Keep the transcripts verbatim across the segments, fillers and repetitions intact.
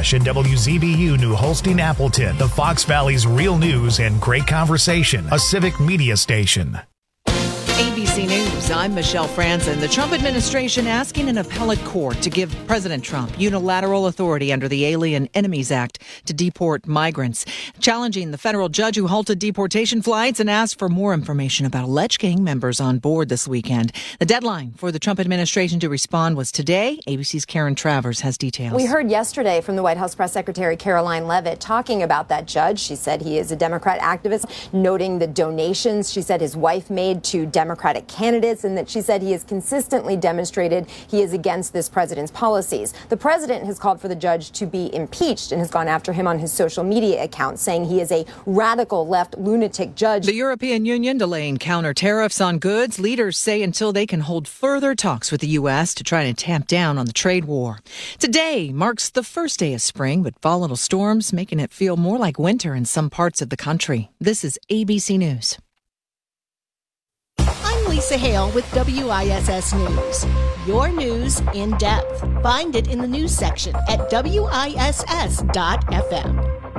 Oshkosh and W Z B U New Holstein Appleton, the Fox Valley's real news and great conversation, a civic media station. A B C News, I'm Michelle Franzen. The Trump administration asking an appellate court to give President Trump unilateral authority under the Alien Enemies Act to deport migrants, challenging the federal judge who halted deportation flights and asked for more information about alleged gang members on board this weekend. The deadline for the Trump administration to respond was today. A B C's Karen Travers has details. We heard yesterday from the White House Press Secretary Caroline Leavitt talking about that judge. She said he is a Democrat activist, noting the donations she said his wife made to Democrats. Democratic candidates, and that she said he has consistently demonstrated he is against this president's policies. The president has called for the judge to be impeached and has gone after him on his social media account, saying he is a radical left lunatic judge. The European Union delaying counter tariffs on goods. Leaders say until they can hold further talks with the U S to try to tamp down on the trade war. Today marks the first day of spring, but volatile storms making it feel more like winter in some parts of the country. This is A B C News. Lisa Hale with W I S S News. Your news in depth. Find it in the news section at W I S S dot F M.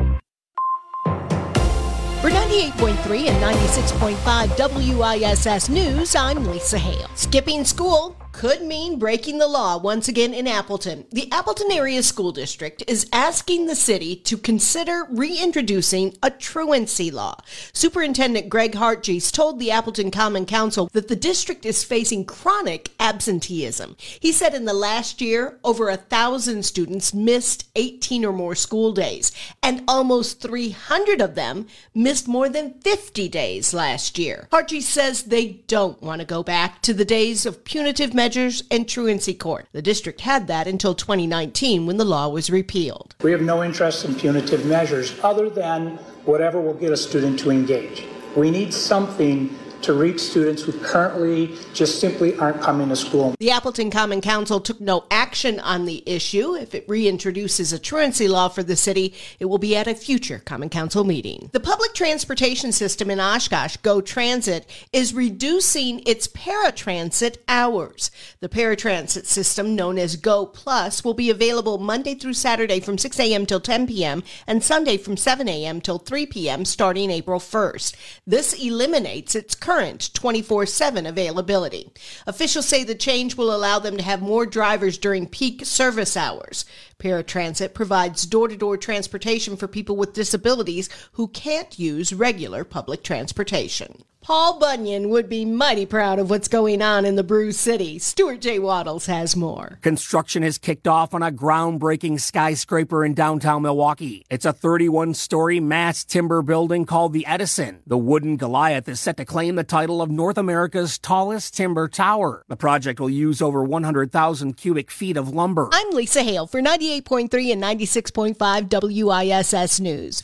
For ninety-eight point three and ninety-six point five W I S S News, I'm Lisa Hale. Skipping school could mean breaking the law once again in Appleton. The Appleton Area School District is asking the city to consider reintroducing a truancy law. Superintendent Greg Hartgees told the Appleton Common Council that the district is facing chronic absenteeism. He said in the last year, over a thousand students missed eighteen or more school days, and almost three hundred of them missed more than fifty days last year. Hartgees says they don't want to go back to the days of punitive measures Measures and truancy court. The district had that until twenty nineteen when the law was repealed. We have no interest in punitive measures other than whatever will get a student to engage. We need something to reach students who currently just simply aren't coming to school. The Appleton Common Council took no action on the issue. If it reintroduces a truancy law for the city, it will be at a future Common Council meeting. The public transportation system in Oshkosh, Go Transit, is reducing its paratransit hours. The paratransit system, known as Go Plus, will be available Monday through Saturday from six a.m. till ten p.m. and Sunday from seven a.m. till three p.m. starting April first. This eliminates its current twenty-four seven availability. Officials say the change will allow them to have more drivers during peak service hours. Paratransit provides door-to-door transportation for people with disabilities who can't use regular public transportation. Paul Bunyan would be mighty proud of what's going on in the Brew City. Stuart J. Waddles has more. Construction has kicked off on a groundbreaking skyscraper in downtown Milwaukee. It's a thirty-one story mass timber building called the Edison. The wooden Goliath is set to claim the title of North America's tallest timber tower. The project will use over one hundred thousand cubic feet of lumber. I'm Lisa Hale for ninety-eight point three and ninety-six point five W I S S News.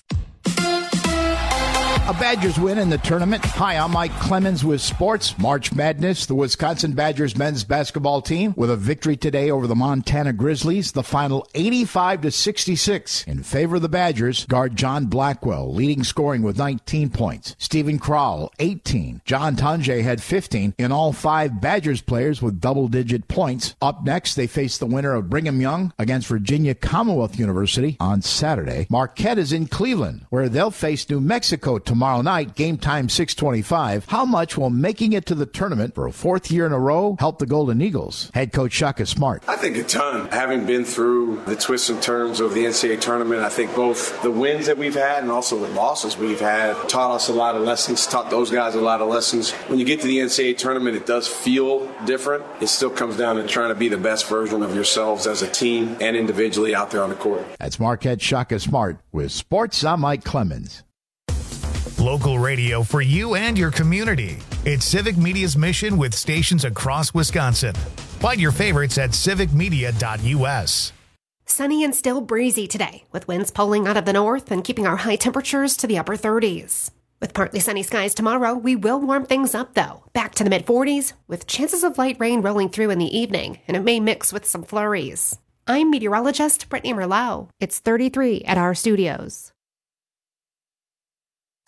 A Badgers win in the tournament. Hi, I'm Mike Clemens with sports. March Madness, the Wisconsin Badgers men's basketball team with a victory today over the Montana Grizzlies. The final eighty-five to sixty-six in favor of the Badgers. Guard John Blackwell leading scoring with nineteen points. Stephen Crowell, eighteen. John Tunje had fifteen. In all, five Badgers players with double-digit points. Up next, they face the winner of Brigham Young against Virginia Commonwealth University on Saturday. Marquette is in Cleveland, where they'll face New Mexico tomorrow. Tomorrow night, game time six twenty-five. How much will making it to the tournament for a fourth year in a row help the Golden Eagles? Head coach Shaka Smart. I think a ton. Having been through the twists and turns of the N C double A tournament, I think both the wins that we've had and also the losses we've had taught us a lot of lessons, taught those guys a lot of lessons. When you get to the N C double A tournament, it does feel different. It still comes down to trying to be the best version of yourselves as a team and individually out there on the court. That's Marquette Shaka Smart with sports. I'm Mike Clemens. Local radio for you and your community. It's Civic Media's mission with stations across Wisconsin. Find your favorites at civic media dot u s. Sunny and still breezy today, with winds pulling out of the north and keeping our high temperatures to the upper thirties. With partly sunny skies tomorrow, we will warm things up, though. Back to the mid-forties, with chances of light rain rolling through in the evening, and it may mix with some flurries. I'm meteorologist Brittany Merlot. It's thirty-three at our studios.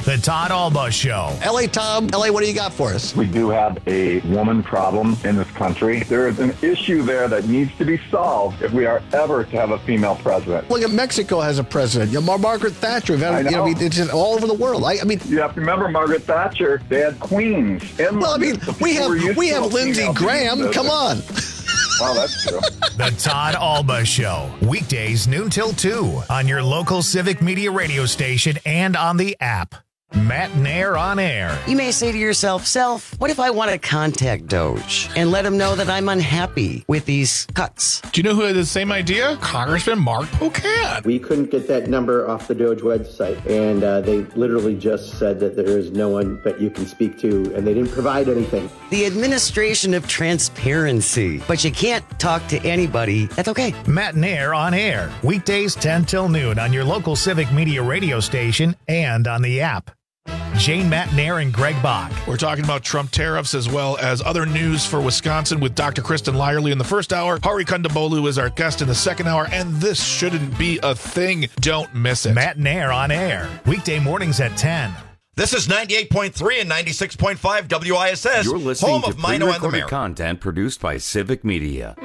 The Todd Alba Show. L A Tom, L A, what do you got for us? We do have a woman problem in this country. There is an issue there that needs to be solved if we are ever to have a female president. Look at Mexico has a president. You know, Margaret Thatcher. Had, I know. You know, it's just all over the world. I, I mean, you have to remember Margaret Thatcher. They had queens. In well, I mean, we have we have Lindsey Graham. Come on. Wow, that's true. The Todd Alba Show. Weekdays noon till two on your local Civic Media radio station and on the app. Matt Nair on air. You may say to yourself, Self, what if I want to contact Doge and let him know that I'm unhappy with these cuts? Do you know who had the same idea? Congressman Mark Pocan. We couldn't get that number off the Doge website, and uh, they literally just said that there is no one that you can speak to, and they didn't provide anything. The administration of transparency. But you can't talk to anybody. That's okay. Matt Nair on air. Weekdays ten till noon on your local Civic Media radio station and on the app. Jane, Matt Nair, and Greg Bach. We're talking about Trump tariffs as well as other news for Wisconsin with Doctor Kristen Lyerly in the first hour. Hari Kondabolu is our guest in the second hour, and this shouldn't be a thing. Don't miss it. Matt Nair on air. Weekday mornings at ten. This is ninety-eight point three and ninety-six point five W I S S, You're listening home to of Mino and the Mayor. Content produced by Civic Media.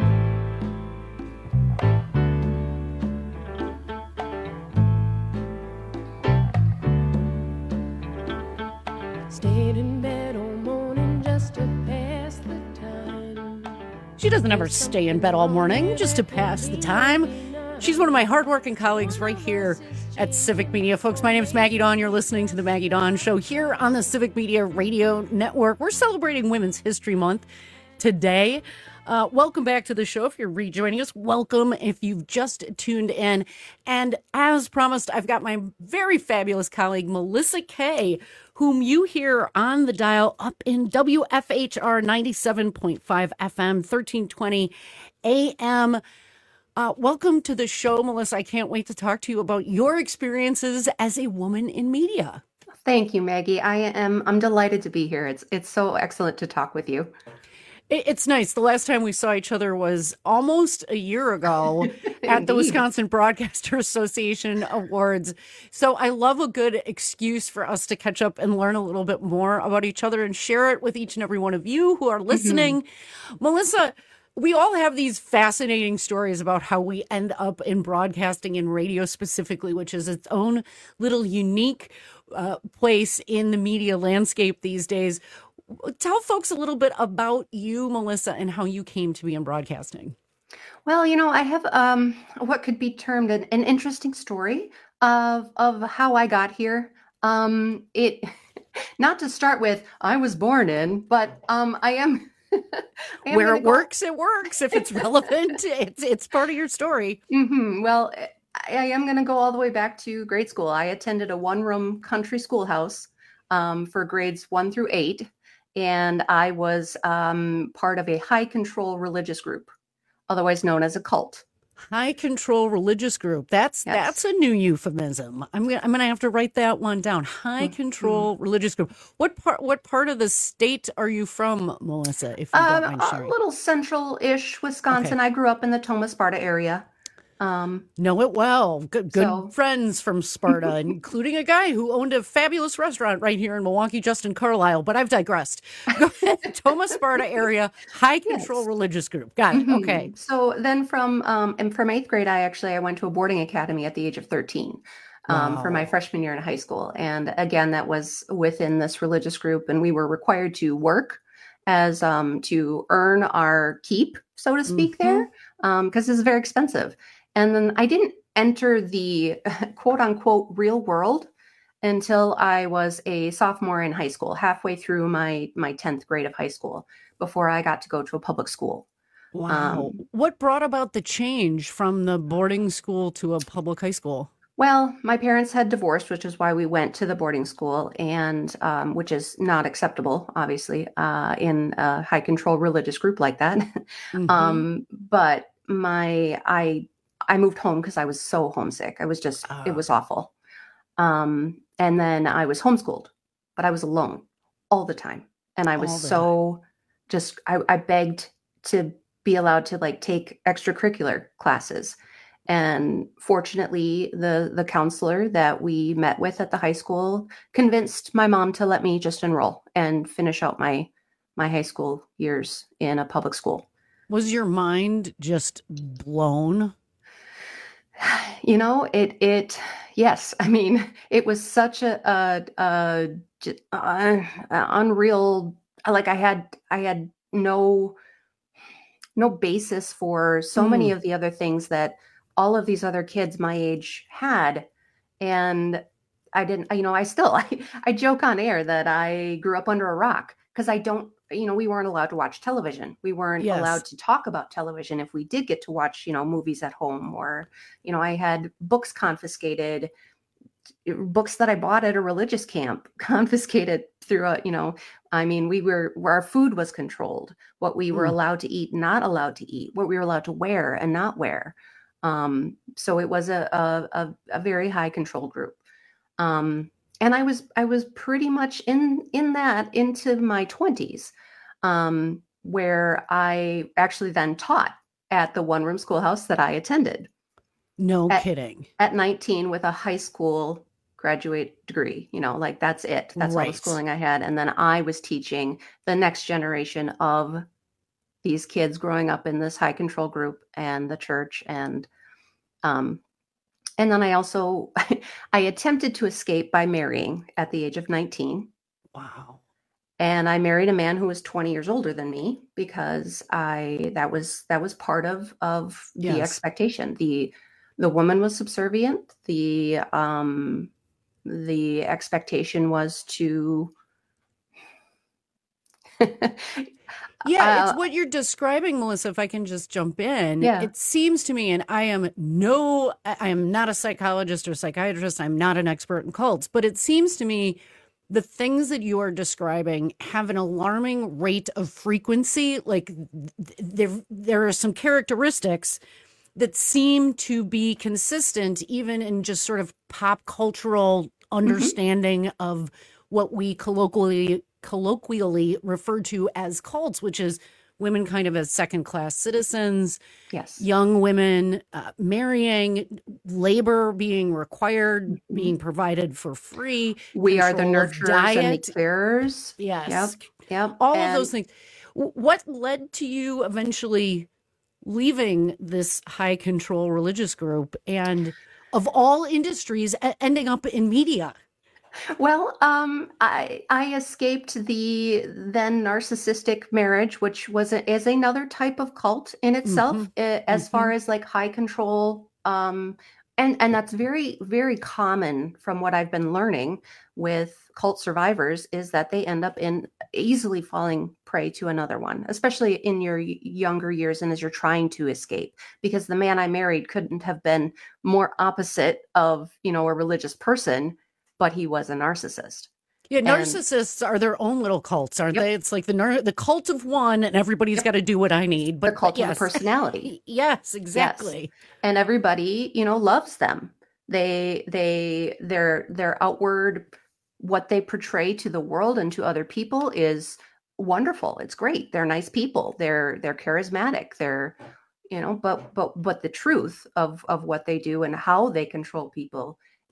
Stayed in bed all morning just to pass the time. She doesn't ever stay in bed all morning just to pass the time. She's one of my hardworking colleagues right here at Civic Media. Folks, my name is Maggie Dawn. You're listening to the Maggie Dawn Show here on the Civic Media Radio Network. We're celebrating Women's History Month today. Uh, welcome back to the show. If you're rejoining us, welcome if you've just tuned in. And as promised, I've got my very fabulous colleague, Melissa Kay, whom you hear on the dial up in W F H R ninety-seven point five F M, thirteen twenty A M. Uh, welcome to the show, Melissa. I can't wait to talk to you about your experiences as a woman in media. Thank you, Maggie. I am I'm delighted to be here. It's it's so excellent to talk with you. It's nice. The last time we saw each other was almost a year ago at the Wisconsin Broadcaster Association Awards. So I love a good excuse for us to catch up and learn a little bit more about each other and share it with each and every one of you who are listening. Mm-hmm. Melissa, we all have these fascinating stories about how we end up in broadcasting and radio specifically, which is its own little unique uh, place in the media landscape these days. Tell folks a little bit about you, Melissa, and how you came to be in broadcasting. Well, you know, I have um, what could be termed an, an interesting story of of how I got here. Um, it, not to start with, I was born in, but um, I am. I am Where it go- works, it works. If it's relevant, it's it's part of your story. Mm-hmm. Well, I, I am going to go all the way back to grade school. I attended a one-room country schoolhouse um, for grades one through eight. And I was um, part of a high control religious group, otherwise known as a cult. High control religious group. That's yes. that's a new euphemism. I'm gonna I'm gonna have to write that one down. High control mm-hmm. religious group. What part what part of the state are you from, Melissa? If you uh, don't mind sharing. A little central-ish Wisconsin. Okay. I grew up in the Tomah Sparta area. Um, know it well. Good, good so. friends from Sparta, including a guy who owned a fabulous restaurant right here in Milwaukee, Justin Carlisle. But I've digressed. Tomah Sparta area, high control yes. religious group. Got it. Mm-hmm. Okay. So then from um, and from eighth grade, I actually I went to a boarding academy at the age of thirteen. Um, wow. For my freshman year in high school. And again, that was within this religious group, and we were required to work as um, to earn our keep, so to speak, mm-hmm. there, because um, it's very expensive. And then I didn't enter the quote unquote real world until I was a sophomore in high school, halfway through my my tenth grade of high school, before I got to go to a public school. Wow. Um, what brought about the change from the boarding school to a public high school? Well, my parents had divorced, which is why we went to the boarding school, and um, which is not acceptable, obviously, uh, in a high control religious group like that. Mm-hmm. um, but my I. I moved home because I was so homesick. I was just, oh. it was awful. Um, and then I was homeschooled, but I was alone all the time. And I was so time. just, I, I begged to be allowed to like take extracurricular classes. And fortunately, the the counselor that we met with at the high school convinced my mom to let me just enroll and finish out my my high school years in a public school. Was your mind just blown? You know, it it yes. I mean, it was such a, a, a, a unreal. Like I had I had no no basis for so mm. many of the other things that all of these other kids my age had. And I didn't, you know, I still, I, I joke on air that I grew up under a rock because I don't, you know, we weren't allowed to watch television. We weren't Yes. allowed to talk about television. If we did get to watch, you know, movies at home, or, you know, I had books confiscated, books that I bought at a religious camp confiscated through a, you know, I mean, we were, where our food was controlled, what we were Mm. allowed to eat, not allowed to eat, what we were allowed to wear and not wear. Um, so it was a, a, a, a very high control group. Um, and I was, I was pretty much in, in that into my twenties, um, where I actually then taught at the one room schoolhouse that I attended. No at, kidding. At nineteen with a high school graduate degree, you know, like that's it. That's all Right. the schooling I had. And then I was teaching the next generation of these kids growing up in this high control group and the church. And, um, and then I also, I attempted to escape by marrying at the age of nineteen. Wow. And I married a man who was twenty years older than me because I, that was, that was part of, of Yes. the expectation. The, the woman was subservient. The, um, the expectation was to, Yeah, Uh, it's what you're describing, Melissa, if I can just jump in. Yeah. It seems to me, and I am no, I am not a psychologist or psychiatrist. I'm not an expert in cults, but it seems to me the things that you are describing have an alarming rate of frequency. Like th- there, there are some characteristics that seem to be consistent even in just sort of pop cultural understanding of what we colloquially colloquially refer to as cults, which is women kind of as second-class citizens, yes, young women uh, marrying, labor being required, Mhm. being provided for free. we are the control of nurturers and diet. the carers. Yes. Yep. Yep. All And- of those things. W- What led to you eventually leaving this high control religious group and of all industries e- ending up in media? Well, um, I I escaped the then narcissistic marriage, which was a, is another type of cult in itself, Mhm. uh, as far as like high control, um, and and that's very very common from what I've been learning with cult survivors is that they end up in easily falling prey to another one, especially in your y- younger years and as you're trying to escape. Because the man I married couldn't have been more opposite of, you know, a religious person, but he was a narcissist. Yeah, And- narcissists are their own little cults, aren't Yep. they? It's like the nar- the cult of one, and everybody's Yep. got to do what I need. But The cult yes. of the personality. Yes, exactly. And everybody, you know, loves them. They they their their outward, what they portray to the world and to other people is wonderful. It's great. They're nice people. They're they're charismatic. They're, you know, but but but the truth of of what they do and how they control people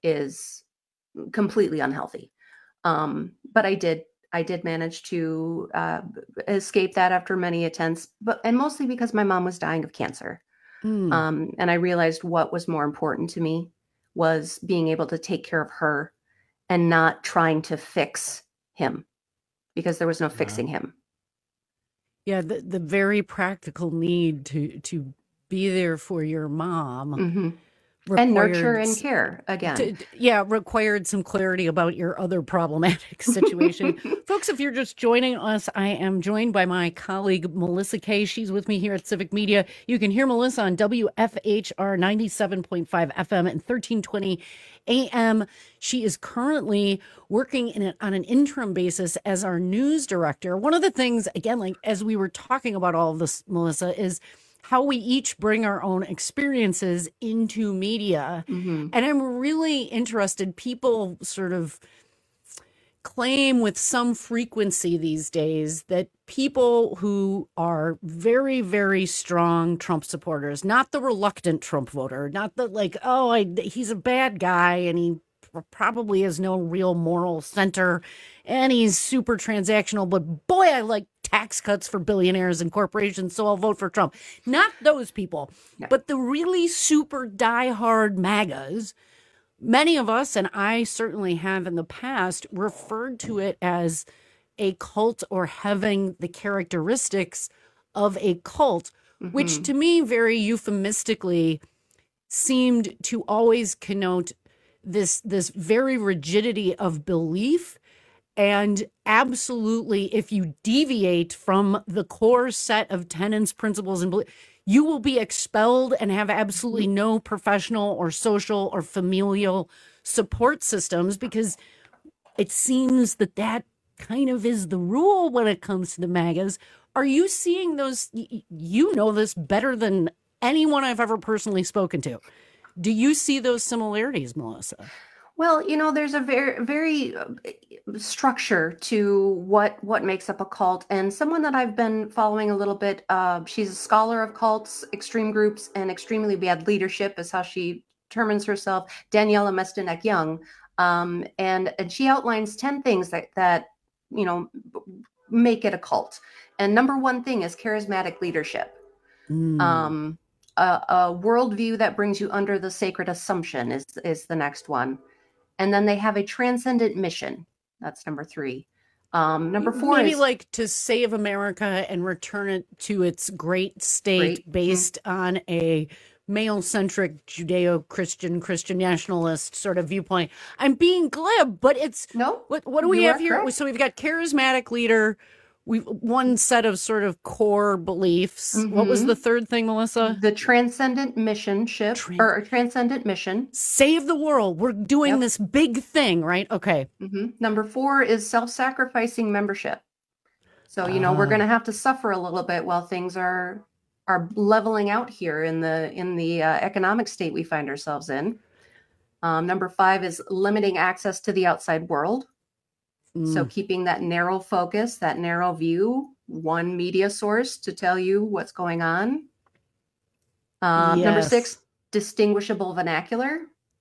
is completely unhealthy. Um, but I did I did manage to uh, escape that after many attempts, but and mostly because my mom was dying of cancer. Mm. Um, and I realized what was more important to me was being able to take care of her and not trying to fix him, because there was no fixing him. Yeah, the, the very practical need to to be there for your mom. hmm And nurture required and s- care again. to- yeah, required some clarity about your other problematic situation. Folks, if you're just joining us, I am joined by my colleague, Melissa Kay. She's with me here at Civic Media. You can hear Melissa on W F H R ninety-seven point five F M and thirteen twenty A M. She is currently working in a, on an interim basis as our news director. One of the things, again, like as we were talking about all of this, Melissa, is how we each bring our own experiences into media. Mhm. And I'm really interested. People sort of claim with some frequency these days that people who are very, very strong Trump supporters, not the reluctant Trump voter, not the like, oh, I, he's a bad guy and he probably has no real moral center and he's super transactional, but boy, I like tax cuts for billionaires and corporations, so I'll vote for Trump. Not those people, no. But the really super diehard MAGAs. Many of us, and I certainly have in the past, referred to it as a cult or having the characteristics of a cult, mm-hmm. which to me very euphemistically seemed to always connote this this very rigidity of belief. And absolutely, if you deviate from the core set of tenets, principles, and beliefs, you will be expelled and have absolutely no professional or social or familial support systems, because it seems that that kind of is the rule when it comes to the MAGAs. Are you seeing those? You know this better than anyone I've ever personally spoken to. Do you see those similarities, Melissa? Well, you know, there's a very, very structure to what what makes up a cult. And someone that I've been following a little bit, uh, she's a scholar of cults, extreme groups, and extremely bad leadership is how she determines herself, Daniela Mestenek-Young. Um, and, and she outlines ten things that, that, you know, make it a cult. And number one thing is charismatic leadership. Mm. Um, a, a worldview that brings you under the sacred assumption is, is the next one. And then they have a transcendent mission. That's number three. Um, number four Maybe is like to save America and return it to its great state great. based mm-hmm. on a male-centric Judeo-Christian, Christian nationalist sort of viewpoint. I'm being glib, but it's no. What, what do we have here? Correct. So we've got charismatic leader. We one set of sort of core beliefs. Mm-hmm. What was the third thing, Melissa? The transcendent mission ship Tran- or transcendent mission. Save the world. We're doing yep. this big thing, right? Okay. Mm-hmm. Number four is self-sacrificing membership. So, you know, uh. we're going to have to suffer a little bit while things are are leveling out here in the in the uh, economic state we find ourselves in. Um, number five is limiting access to the outside world. So keeping that narrow focus, that narrow view, one media source to tell you what's going on. Uh, yes. Number six, distinguishable vernacular.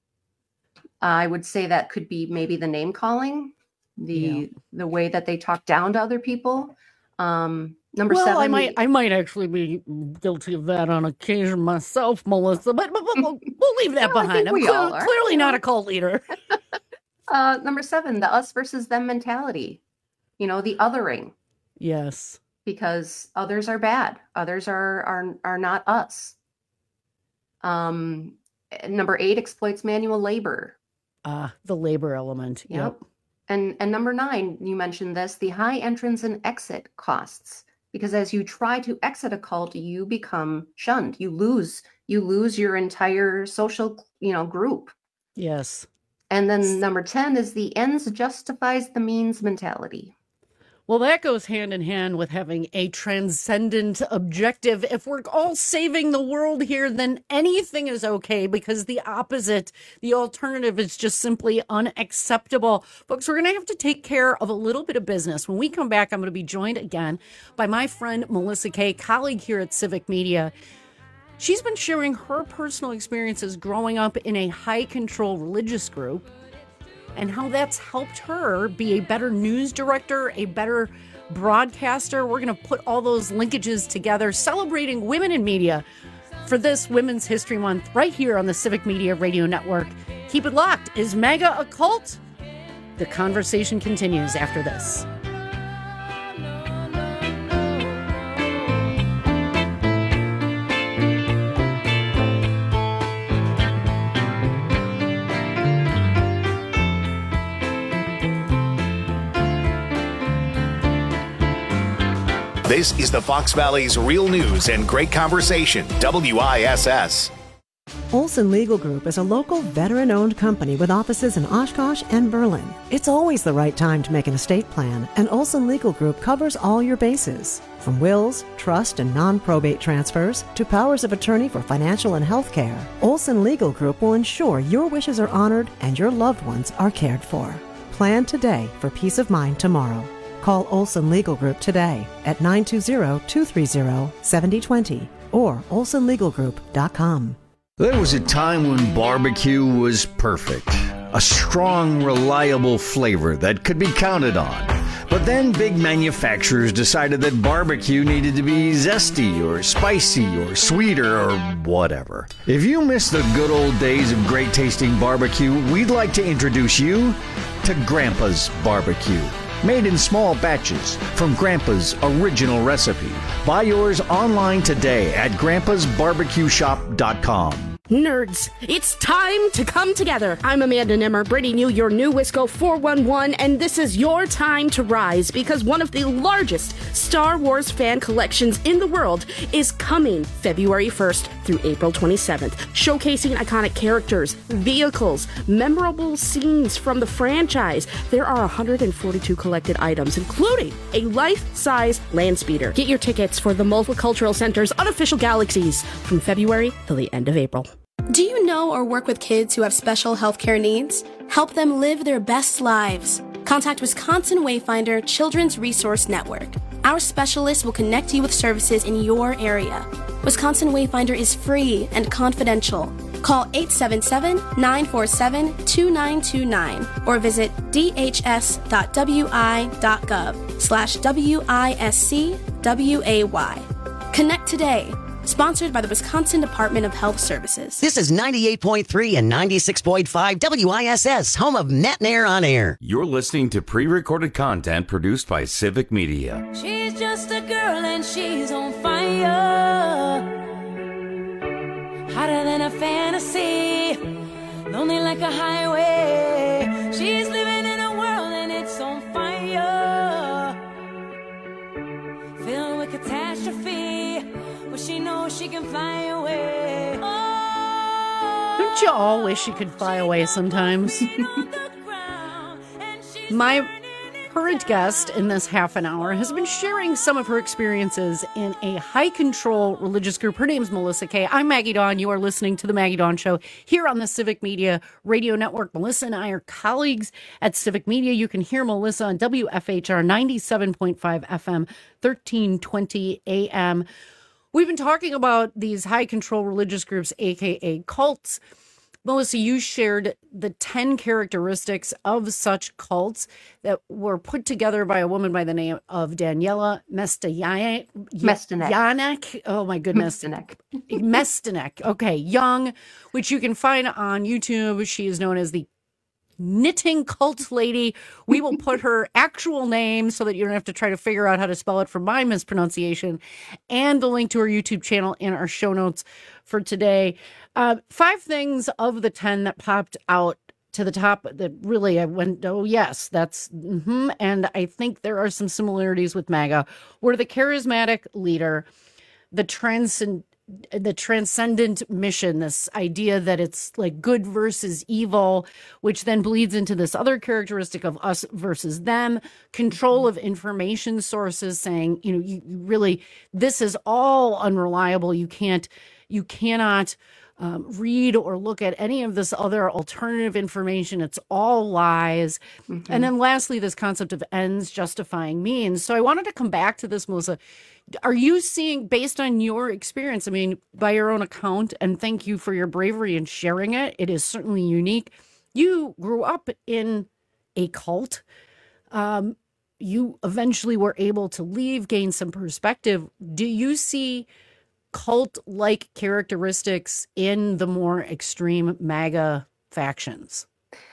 I would say that could be maybe the name calling, the yeah. the way that they talk down to other people. Um, number well, seven. I might I might actually be guilty of that on occasion myself, Melissa, but, but we'll, we'll leave that well, behind. I'm clear, clearly not a cult leader. Uh, number seven, the us versus them mentality, you know, the othering. Yes. Because others are bad. Others are, are, are not us. Um, number eight, exploits manual labor. Ah, uh, the labor element. Yep. yep. And, and number nine, you mentioned this, the high entrance and exit costs, because as you try to exit a cult, you become shunned. You lose, you lose your entire social, you know, group. Yes. And then number ten is the ends justifies the means mentality. Well, that goes hand in hand with having a transcendent objective. If we're all saving the world here, then anything is okay, because the opposite, the alternative, is just simply unacceptable. Folks, we're going to have to take care of a little bit of business. When we come back, I'm going to be joined again by my friend Melissa Kay, colleague here at Civic Media. She's been sharing her personal experiences growing up in a high-control religious group and how that's helped her be a better news director, a better broadcaster. We're going to put all those linkages together, celebrating women in media for this Women's History Month right here on the Civic Media Radio Network. Keep it locked. Is MAGA a cult? The conversation continues after this. This is the Fox Valley's Real News and Great Conversation, W I S S. Olson Legal Group is a local veteran-owned company with offices in Oshkosh and Berlin. It's always the right time to make an estate plan, and Olson Legal Group covers all your bases. From wills, trust, and non-probate transfers to powers of attorney for financial and health care, Olson Legal Group will ensure your wishes are honored and your loved ones are cared for. Plan today for peace of mind tomorrow. Call Olson Legal Group today at nine two zero, two three zero, seven zero two zero or olson legal group dot com. There was a time when barbecue was perfect. A strong, reliable flavor that could be counted on. But then big manufacturers decided that barbecue needed to be zesty or spicy or sweeter or whatever. If you miss the good old days of great tasting barbecue, we'd like to introduce you to Grandpa's Barbecue. Made in small batches from Grandpa's original recipe. Buy yours online today at grandpas barbecue shop dot com. Nerds, it's time to come together. I'm Amanda Nimmer, bringing you your new Wisco four one one, and this is your time to rise because one of the largest Star Wars fan collections in the world is coming February first through April twenty-seventh, showcasing iconic characters, vehicles, memorable scenes from the franchise. There are one hundred forty-two collected items, including a life-size land speeder. Get your tickets for the Multicultural Center's unofficial galaxies from February till the end of April. Do you know or work with kids who have special healthcare needs? Help them live their best lives. Contact Wisconsin Wayfinder Children's Resource Network. Our specialists will connect you with services in your area. Wisconsin Wayfinder is free and confidential. Call eight seven seven, nine four seven, two nine two nine or visit d h s dot w i dot gov slash W I S C W A Y. Connect today. Sponsored by the Wisconsin Department of Health Services. This is ninety-eight point three and ninety-six point five W I S S, home of Matt and Air on Air. You're listening to pre-recorded content produced by Civic Media. She's just a girl and she's on fire. Hotter than a fantasy. Lonely like a highway. She's living in a world and it's on fire. Filled with catastrophe. But she knows she can fly away. Oh, don't you all wish you could fly away sometimes? My current guest in this half an hour has been sharing some of her experiences in a high-control religious group. Her name's Melissa Kay. I'm Maggie Dawn. You are listening to The Maggie Dawn Show here on the Civic Media Radio Network. Melissa and I are colleagues at Civic Media. You can hear Melissa on W F H R ninety-seven point five F M, thirteen twenty A M. We've been talking about these high-control religious groups, a k a cults. Melissa, you shared the ten characteristics of such cults that were put together by a woman by the name of Daniela Mesteyanek. Mestenek. Oh, my goodness. Mestenek. Mestenek. Okay, Young, which you can find on YouTube. She is known as the Knitting Cult Lady. We will put her actual name so that you don't have to try to figure out how to spell it from my mispronunciation, and the link to her YouTube channel in our show notes for today. Uh, five things of the ten that popped out to the top that really I went, oh yes, that's, mm-hmm. And I think there are some similarities with MAGA, were the charismatic leader, the transcend the transcendent mission, this idea that it's like good versus evil, which then bleeds into this other characteristic of us versus them, control of information sources, saying, you know, you, you really, this is all unreliable. You can't, you cannot um, read or look at any of this other alternative information. It's all lies. Mm-hmm. And then lastly, this concept of ends justifying means. So I wanted to come back to this, Melissa. Are you seeing, based on your experience, I mean, by your own account, and thank you for your bravery in sharing it, it is certainly unique. You grew up in a cult. Um, you eventually were able to leave, gain some perspective. Do you see cult-like characteristics in the more extreme MAGA factions?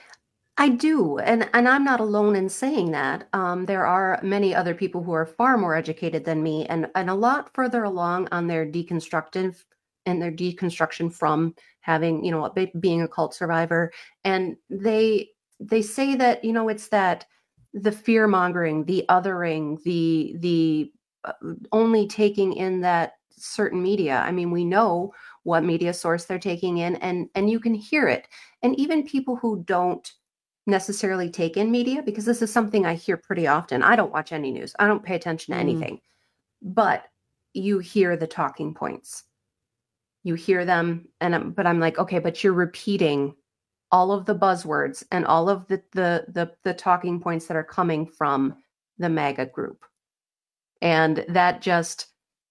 I do, and and I'm not alone in saying that. Um, there are many other people who are far more educated than me, and and a lot further along on their deconstructive and their deconstruction from having, you know, being a cult survivor. And they they say that, you know, it's that the fear mongering, the othering, the the uh, only taking in that certain media. I mean, we know what media source they're taking in, and and you can hear it. And even people who don't necessarily take in media, because this is something I hear pretty often. I don't watch any news. I don't pay attention to anything, mm. but you hear the talking points. You hear them, and I'm, but I'm like, okay, but you're repeating all of the buzzwords and all of the, the the the talking points that are coming from the MAGA group. And that just,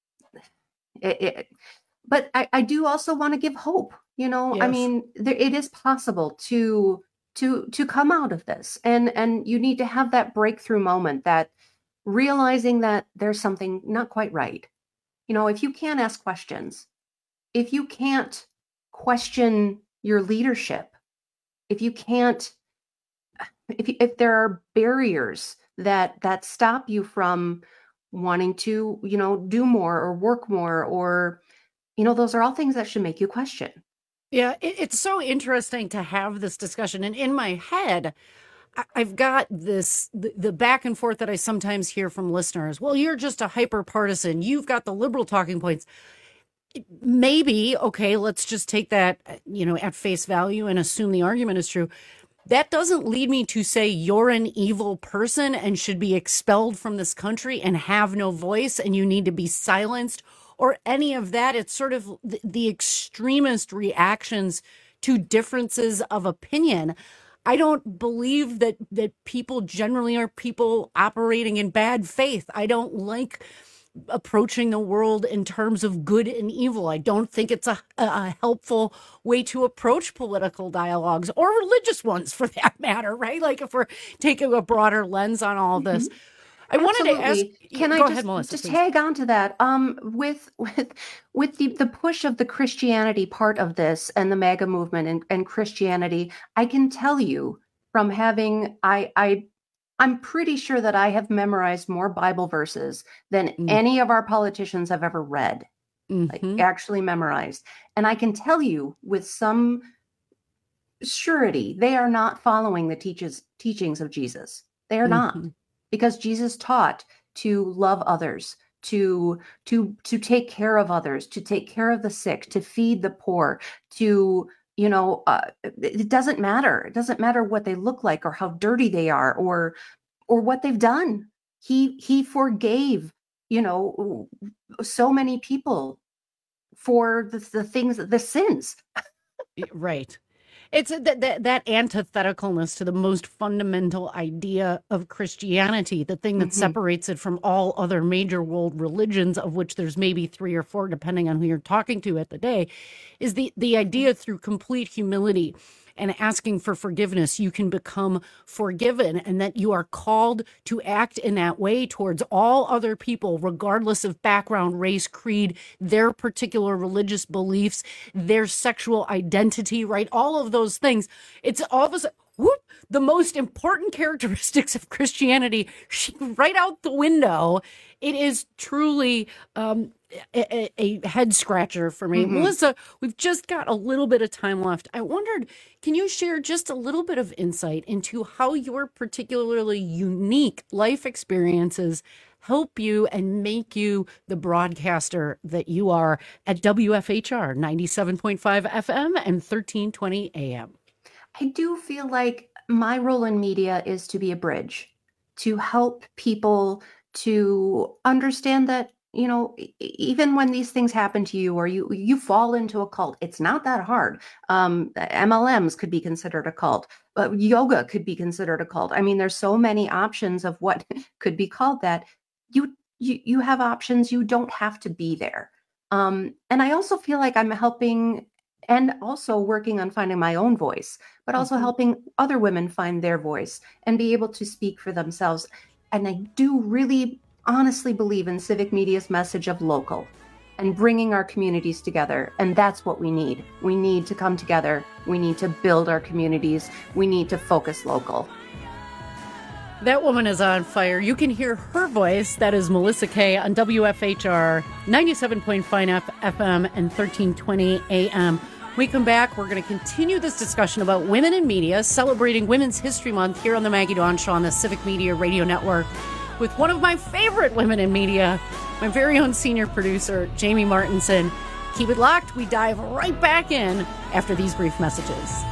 it, it, but I, I do also want to give hope. You know, Yes. I mean, there, it is possible to to to come out of this, and and you need to have that breakthrough moment, that realizing that there's something not quite right. You know, if you can't ask questions, if you can't question your leadership, if you can't, if you, if there are barriers that that stop you from wanting to, you know, do more or work more, or, you know, those are all things that should make you question. Yeah, it, it's so interesting to have this discussion. And in my head, I, I've got this, the, the back and forth that I sometimes hear from listeners. Well, you're just a hyper partisan. You've got the liberal talking points. Maybe, okay, let's just take that, you know, at face value and assume the argument is true. That doesn't lead me to say you're an evil person and should be expelled from this country and have no voice and you need to be silenced, or any of that. It's sort of the, the extremist reactions to differences of opinion. I don't believe that that people generally are people operating in bad faith. I don't like approaching the world in terms of good and evil. I don't think it's a, a helpful way to approach political dialogues, or religious ones for that matter, right? Like if we're taking a broader lens on all of this. Mm-hmm. I wanted to ask. Can go I just, ahead, Melissa, just please. tag on to that? Um, with with with the the push of the Christianity part of this and the MAGA movement and, and Christianity, I can tell you from having I I I'm pretty sure that I have memorized more Bible verses than mm. any of our politicians have ever read, mm-hmm. like actually memorized. And I can tell you with some surety, they are not following the teaches teachings of Jesus. They are mm-hmm. not. Because Jesus taught to love others, to to to take care of others, to take care of the sick, to feed the poor, to, you know, uh, it doesn't matter. It doesn't matter what they look like or how dirty they are or or what they've done. He he forgave, you know, so many people for the, the things, the sins. Right. It's that, that that antitheticalness to the most fundamental idea of Christianity, the thing that mm-hmm. separates it from all other major world religions, of which there's maybe three or four, depending on who you're talking to at the day, is the, the idea through complete humility and asking for forgiveness, you can become forgiven, and that you are called to act in that way towards all other people, regardless of background, race, creed, their particular religious beliefs, their sexual identity, right? All of those things. It's all of a sudden, whoop, the most important characteristics of Christianity right out the window. It is truly um, a, a head scratcher for me. Mm-hmm. Melissa, we've just got a little bit of time left. I wondered, can you share just a little bit of insight into how your particularly unique life experiences help you and make you the broadcaster that you are at W F H R ninety-seven point five F M and thirteen twenty A M? I do feel like my role in media is to be a bridge, to help people to understand that, you know, even when these things happen to you or you you fall into a cult, it's not that hard. Um, M L Ms could be considered a cult, but yoga could be considered a cult. I mean, there's so many options of what could be called that. You you you have options. You don't have to be there. Um, and I also feel like I'm helping and also working on finding my own voice, but also mm-hmm. helping other women find their voice and be able to speak for themselves. And I do really honestly believe in civic media's message of local and bringing our communities together. And that's what we need. We need to come together. We need to build our communities. We need to focus local. That woman is on fire. You can hear her voice. That is Melissa Kay on W F H R ninety-seven point five F M and thirteen twenty A M. When we come back, we're going to continue this discussion about women in media, celebrating Women's History Month here on the Maggie Dawn Show on the Civic Media Radio Network with one of my favorite women in media, my very own senior producer, Jamie Martinson. Keep it locked. We dive right back in after these brief messages.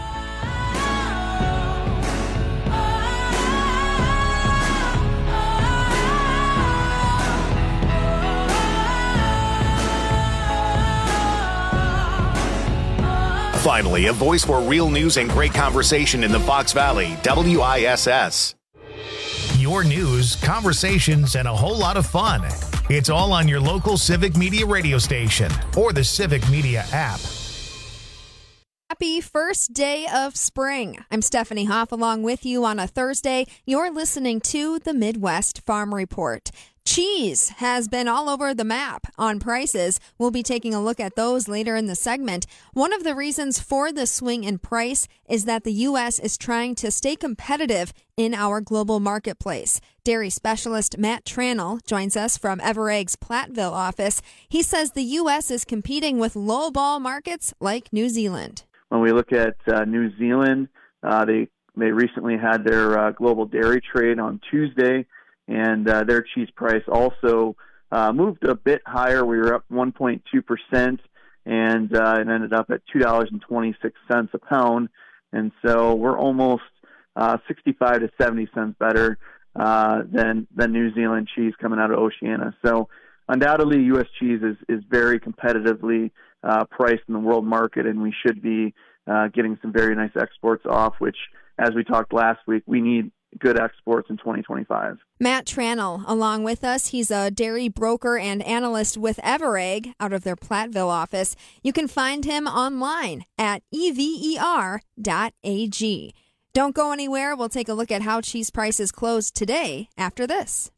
Finally, a voice for real news and great conversation in the Fox Valley, W I S S. You're your news, conversations, and a whole lot of fun. It's all on your local Civic Media radio station or the Civic Media app. Happy first day of spring. I'm Stephanie Hoff along with you on a Thursday. You're listening to the Midwest Farm Report. Cheese has been all over the map on prices. We'll be taking a look at those later in the segment. One of the reasons for the swing in price is that the U S is trying to stay competitive in our global marketplace. Dairy specialist Matt Tranel joins us from Everegg's Platteville office. He says the U S is competing with low-ball markets like New Zealand. When we look at uh, New Zealand, uh, they they recently had their uh, global dairy trade on Tuesday, and uh, their cheese price also uh, moved a bit higher. We were up one point two percent, and uh, it ended up at two dollars and twenty-six cents a pound. And so we're almost uh, sixty-five to seventy cents better uh, than than New Zealand cheese coming out of Oceania. So undoubtedly, U S cheese is, is very competitively uh, priced in the world market, and we should be uh, getting some very nice exports off, which, as we talked last week, we need good exports in twenty twenty-five. Matt Tranel along with us. He's a dairy broker and analyst with Everegg out of their Platteville office. You can find him online at E V E R dot A G. Don't go anywhere. We'll take a look at how cheese prices closed today after this.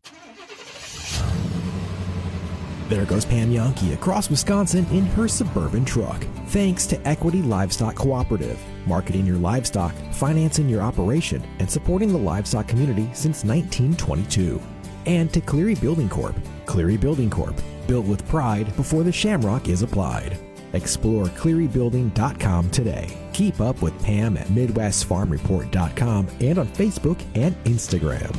There goes Pam Yankee across Wisconsin in her Suburban truck. Thanks to Equity Livestock Cooperative, marketing your livestock, financing your operation, and supporting the livestock community since nineteen twenty-two. And to Cleary Building Corp. Cleary Building Corp. Built with pride before the shamrock is applied. Explore cleary building dot com today. Keep up with Pam at midwest farm report dot com and on Facebook and Instagram.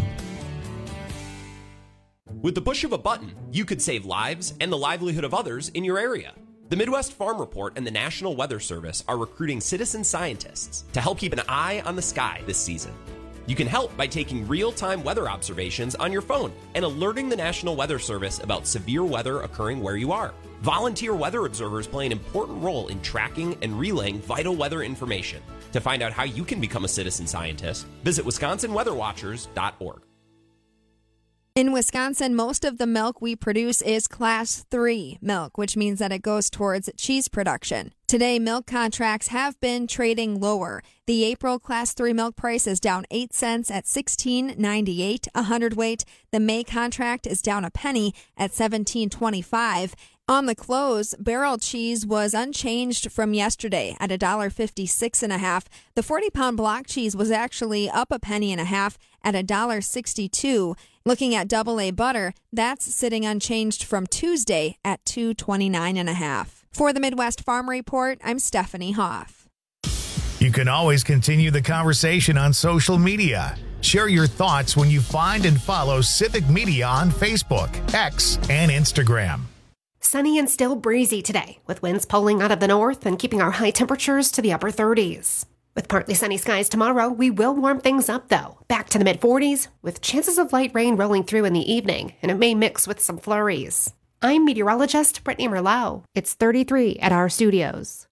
With the push of a button, you could save lives and the livelihood of others in your area. The Midwest Farm Report and the National Weather Service are recruiting citizen scientists to help keep an eye on the sky this season. You can help by taking real-time weather observations on your phone and alerting the National Weather Service about severe weather occurring where you are. Volunteer weather observers play an important role in tracking and relaying vital weather information. To find out how you can become a citizen scientist, visit wisconsin weather watchers dot org. In Wisconsin, most of the milk we produce is Class three milk, which means that it goes towards cheese production. Today, milk contracts have been trading lower. The April Class three milk price is down eight cents at sixteen ninety-eight a hundredweight. The May contract is down a penny at seventeen twenty-five. On the close, barrel cheese was unchanged from yesterday at one dollar fifty-six and a half. The forty-pound block cheese was actually up a penny and a half at one dollar sixty-two. Looking at double A butter, that's sitting unchanged from Tuesday at two twenty-nine and a half. For the Midwest Farm Report, I'm Stephanie Hoff. You can always continue the conversation on social media. Share your thoughts when you find and follow Civic Media on Facebook, X, and Instagram. Sunny and still breezy today, with winds pulling out of the north and keeping our high temperatures to the upper thirties. With partly sunny skies tomorrow, we will warm things up, though. Back to the mid-forties, with chances of light rain rolling through in the evening, and it may mix with some flurries. I'm meteorologist Brittany Merlot. It's thirty-three at our studios.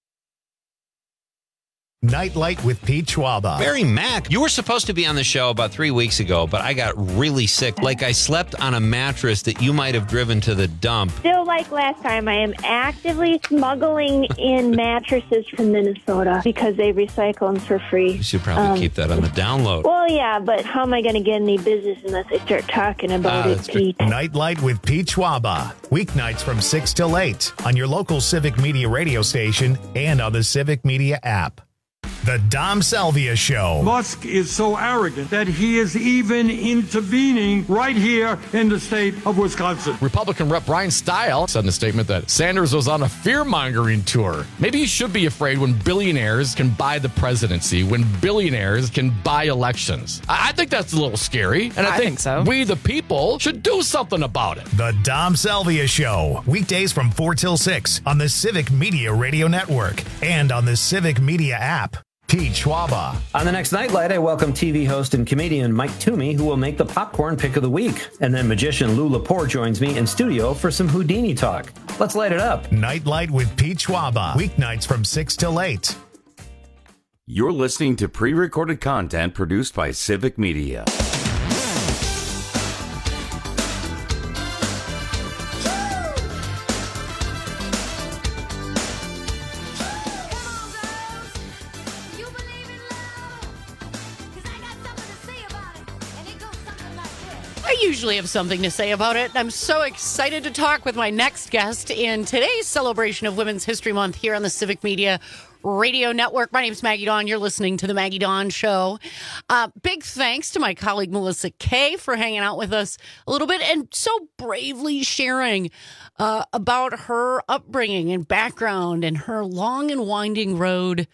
Nightlight with Pete Schwaba. Barry Mack, you were supposed to be on the show about three weeks ago, but I got really sick. Like I slept on a mattress that you might have driven to the dump. Still like last time, I am actively smuggling in mattresses from Minnesota because they recycle them for free. You should probably um, keep that on the download. Well, yeah, but how am I going to get any business unless I start talking about uh, it, Pete? Nightlight with Pete Schwaba. Weeknights from six till eight on your local Civic Media radio station and on the Civic Media app. The Dom Salvia Show. Musk is so arrogant that he is even intervening right here in the state of Wisconsin. Republican Rep Brian Stile said in a statement that Sanders was on a fear-mongering tour. Maybe he should be afraid when billionaires can buy the presidency, when billionaires can buy elections. I, I think that's a little scary, and I, I think, think so. We, the people, should do something about it. The Dom Salvia Show. Weekdays from four till six on the Civic Media Radio Network and on the Civic Media app. Pete Schwaba. On the next Nightlight, I welcome T V host and comedian Mike Toomey, who will make the popcorn pick of the week. And then magician Lou Lepore joins me in studio for some Houdini talk. Let's light it up. Nightlight with Pete Schwaba. Weeknights from six till eight. You're listening to pre-recorded content produced by Civic Media. I usually have something to say about it. I'm so excited to talk with my next guest in today's celebration of Women's History Month here on the Civic Media Radio Network. My name's Maggie Dawn. You're listening to The Maggie Dawn Show. Uh, big thanks to my colleague Melissa Kay for hanging out with us a little bit and so bravely sharing uh, about her upbringing and background and her long and winding road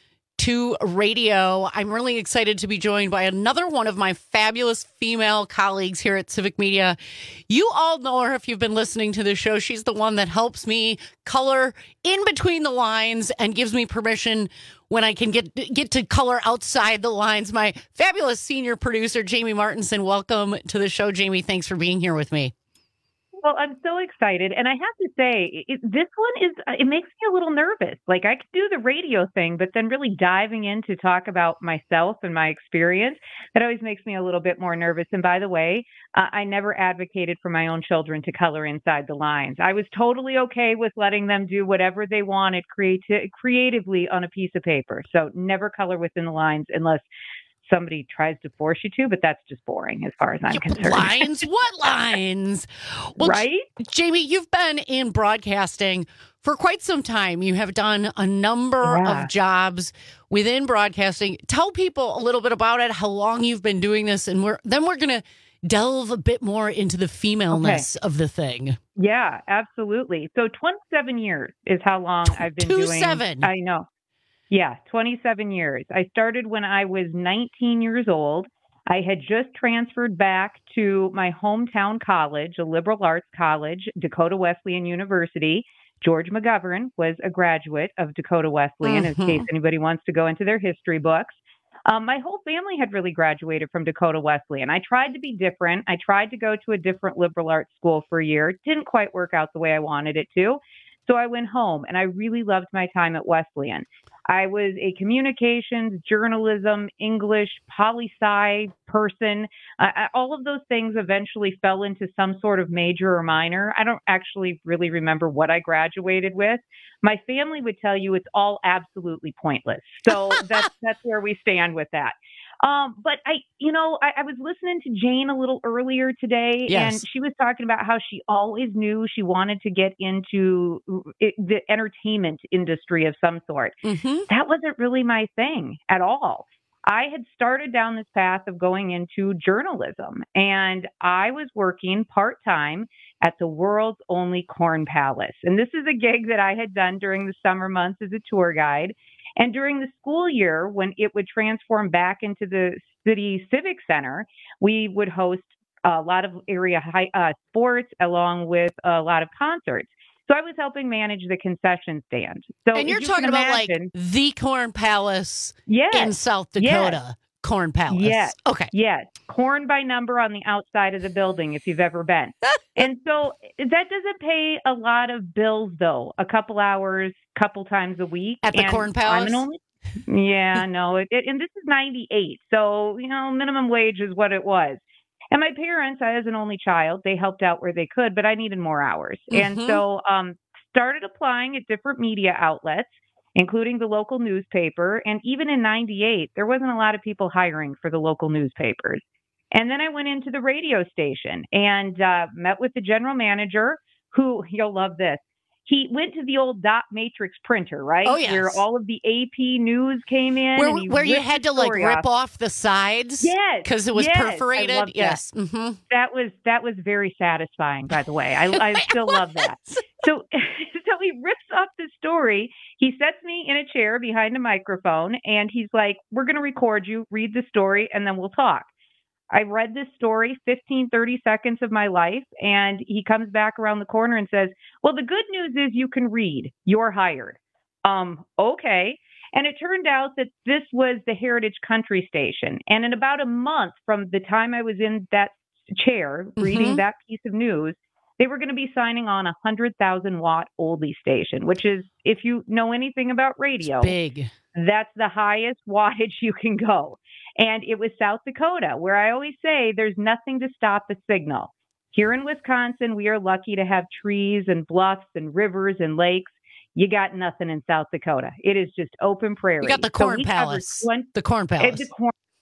to radio. I'm really excited to be joined by another one of my fabulous female colleagues here at Civic Media. You all know her if you've been listening to the show. She's the one that helps me color in between the lines and gives me permission when I can get get to color outside the lines. My fabulous senior producer, Jamie Martinson. Welcome to the show, Jamie. Thanks for being here with me. Well, I'm so excited. And I have to say, it, this one is, it makes me a little nervous. Like, I could do the radio thing, but then really diving in to talk about myself and my experience, that always makes me a little bit more nervous. And by the way, uh, I never advocated for my own children to color inside the lines. I was totally okay with letting them do whatever they wanted creati- creatively on a piece of paper. So never color within the lines unless somebody tries to force you to, but that's just boring as far as I'm concerned. Lines? What lines? Well, right? Jamie, you've been in broadcasting for quite some time. You have done a number Yeah. of jobs within broadcasting. Tell people a little bit about it, how long you've been doing this, and we're then we're going to delve a bit more into the femaleness Okay. of the thing. Yeah, absolutely. So twenty-seven years is how long I've been Two doing. seven. I know. Yeah, twenty-seven years. I started when I was nineteen years old. I had just transferred back to my hometown college, a liberal arts college, Dakota Wesleyan University. George McGovern was a graduate of Dakota Wesleyan, Mhm. in case anybody wants to go into their history books. Um, my whole family had really graduated from Dakota Wesleyan. I tried to be different. I tried to go to a different liberal arts school for a year. It didn't quite work out the way I wanted it to. So I went home, and I really loved my time at Wesleyan. I was a communications, journalism, English, poli-sci person. Uh, all of those things eventually fell into some sort of major or minor. I don't actually really remember what I graduated with. My family would tell you it's all absolutely pointless. So that's that's where we stand with that. Um, but I, you know, I, I was listening to Jane a little earlier today, Yes. and she was talking about how she always knew she wanted to get into it, the entertainment industry of some sort. Mm-hmm. That wasn't really my thing at all. I had started down this path of going into journalism, and I was working part-time at the world's only Corn Palace. And this is a gig that I had done during the summer months as a tour guide. And during the school year, when it would transform back into the city civic center, we would host a lot of area high, uh, sports along with a lot of concerts. So I was helping manage the concession stand. So And you're if you talking can about imagine- like the Corn Palace Yes. in South Yes. Dakota. Corn Palace. Yes. Okay. Yes. Corn by number on the outside of the building, if you've ever been. And so that doesn't pay a lot of bills, though. A couple hours, couple times a week. At the And Corn I'm Palace? an only. Yeah, no. It, it, and this is ninety-eight. So, you know, minimum wage is what it was. And my parents, as an only child, they helped out where they could, but I needed more hours. And Mhm. so um, started applying at different media outlets, including the local newspaper. And even in ninety-eight, there wasn't a lot of people hiring for the local newspapers. And then I went into the radio station and uh, met with the general manager, who, you'll love this. He went to the old dot matrix printer, right? Oh, yes. Where all of the A P news came in. Where, and he where you ripped had the to like story rip off. off the sides? Yes. Because it was yes, I perforated? loved Yes. That. Mm-hmm. that was that was very satisfying, by the way. I, I still love that. So so he rips off the story. He sets me in a chair behind a microphone, and he's like, we're going to record you, read the story, and then we'll talk. I read this story, fifteen, thirty seconds of my life, and he comes back around the corner and says, well, the good news is you can read. You're hired. Um, okay. And it turned out that this was the Heritage Country Station. And in about a month from the time I was in that chair reading Mhm. that piece of news, they were going to be signing on a one hundred thousand watt oldie station, which is, if you know anything about radio, big. That's the highest wattage you can go. And it was South Dakota, where I always say there's nothing to stop the signal. Here in Wisconsin, we are lucky to have trees and bluffs and rivers and lakes. You got nothing in South Dakota. It is just open prairie. You got the So Corn we covered Palace. twenty The Corn Uh, Palace. The Corn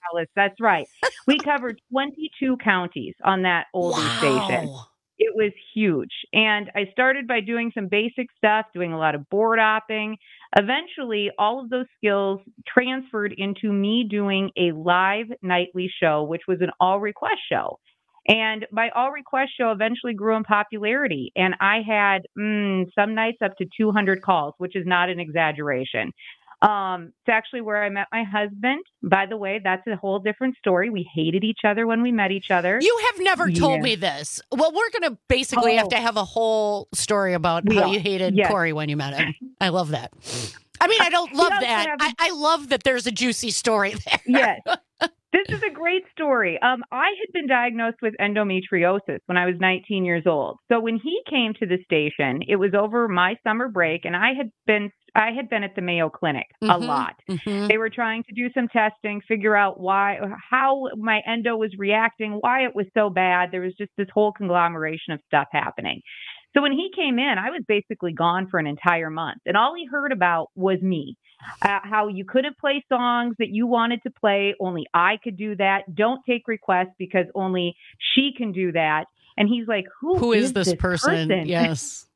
Alice. That's right. We covered twenty-two counties on that oldie Wow. station. It was huge. And I started by doing some basic stuff, doing a lot of board opping. Eventually, all of those skills transferred into me doing a live nightly show, which was an all request show. And my all request show eventually grew in popularity. And I had mm, some nights up to two hundred calls, which is not an exaggeration. Um, it's actually where I met my husband. By the way, that's a whole different story. We hated each other when we met each other. You have never told Yeah. me this. Well, we're going to basically Oh. have to have a whole story about We how are. you hated Yes. Corey when you met him. I love that. I mean, I don't love also that. have- I, I love that there's a juicy story there. Yes. This is a great story. Um, I had been diagnosed with endometriosis when I was nineteen years old. So when he came to the station, it was over my summer break, and I had been I had been at the Mayo Clinic a Mhm. lot. Mhm. They were trying to do some testing, figure out why, how my endo was reacting, why it was so bad. There was just this whole conglomeration of stuff happening. So when he came in, I was basically gone for an entire month, and all he heard about was me. Uh, how you couldn't play songs that you wanted to play, only I could do that. Don't take requests because only she can do that. And he's like, who, Who is this person? person? Yes.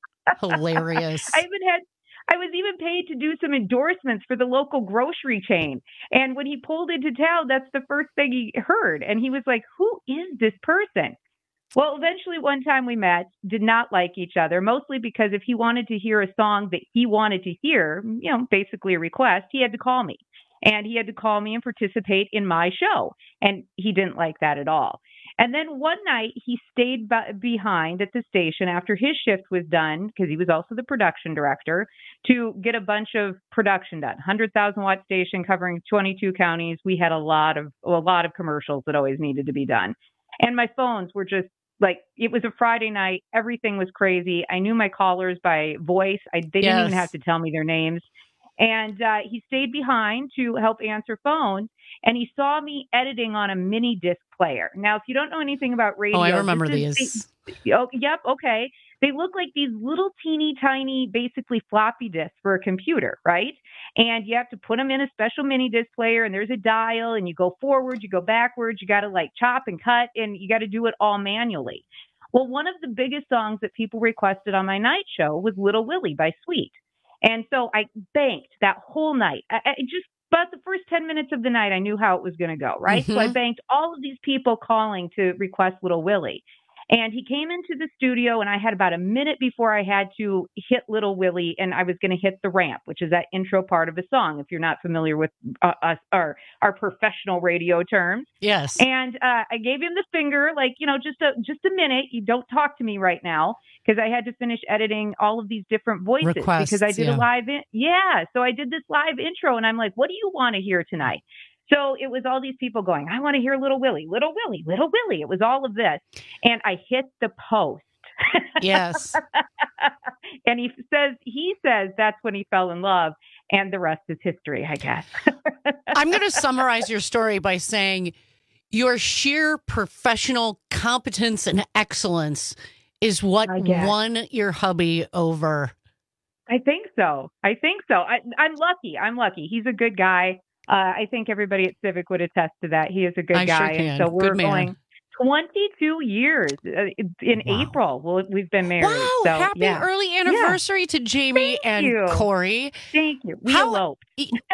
Hilarious. I even had I was even paid to do some endorsements for the local grocery chain. And when he pulled into town, that's the first thing he heard. And he was like, who is this person? Well, eventually one time we met, did not like each other, mostly because if he wanted to hear a song that he wanted to hear, you know, basically a request, he had to call me. And he had to call me and participate in my show. And he didn't like that at all. And then one night he stayed b- behind at the station after his shift was done, because he was also the production director, to get a bunch of production done. one hundred thousand watt station covering twenty-two counties. We had a lot of a lot of commercials that always needed to be done. And my phones were just like, it was a Friday night. Everything was crazy. I knew my callers by voice. I, they didn't even Yes. have to tell me their names. And uh, he stayed behind to help answer phones. And he saw me editing on a mini disc player. Now, if you don't know anything about radio, Oh, I remember this these. is- Oh, yep. Okay. They look like these little teeny tiny, basically floppy disks for a computer, right? And you have to put them in a special mini disc player, and there's a dial, and you go forward, you go backwards, you got to like chop and cut, and you got to do it all manually. Well, one of the biggest songs that people requested on my night show was Little Willie by Sweet. And so I banked that whole night. I, I just about the first ten minutes of the night, I knew how it was going to go, right? So I Mhm. banked all of these people calling to request Little Willie. And he came into the studio, and I had about a minute before I had to hit Little Willie, and I was going to hit the ramp, which is that intro part of a song, if you're not familiar with uh, us, our, our professional radio terms. Yes. And uh, I gave him the finger, like, you know, just a just a minute. You don't talk to me right now, because I had to finish editing all of these different voices Requests, because I did yeah. a live in- yeah. So I did this live intro, and I'm like, what do you want to hear tonight? So it was all these people going, I want to hear Little Willie, Little Willie, Little Willie. It was all of this. And I hit the post. Yes. And he says, he says that's when he fell in love. And the rest is history, I guess. I'm going to summarize your story by saying your sheer professional competence and excellence is what I guess. won your hubby over. I think so. I think so. I, I'm lucky. I'm lucky. He's a good guy. Uh, I think everybody at Civic would attest to that. He is a good I sure guy. can. And so we're Good man. going twenty-two years uh, in Wow. April. Well, we've been married. Wow, so, happy yeah. early anniversary to Jamie Thank and you. Corey. Thank you. We How- eloped.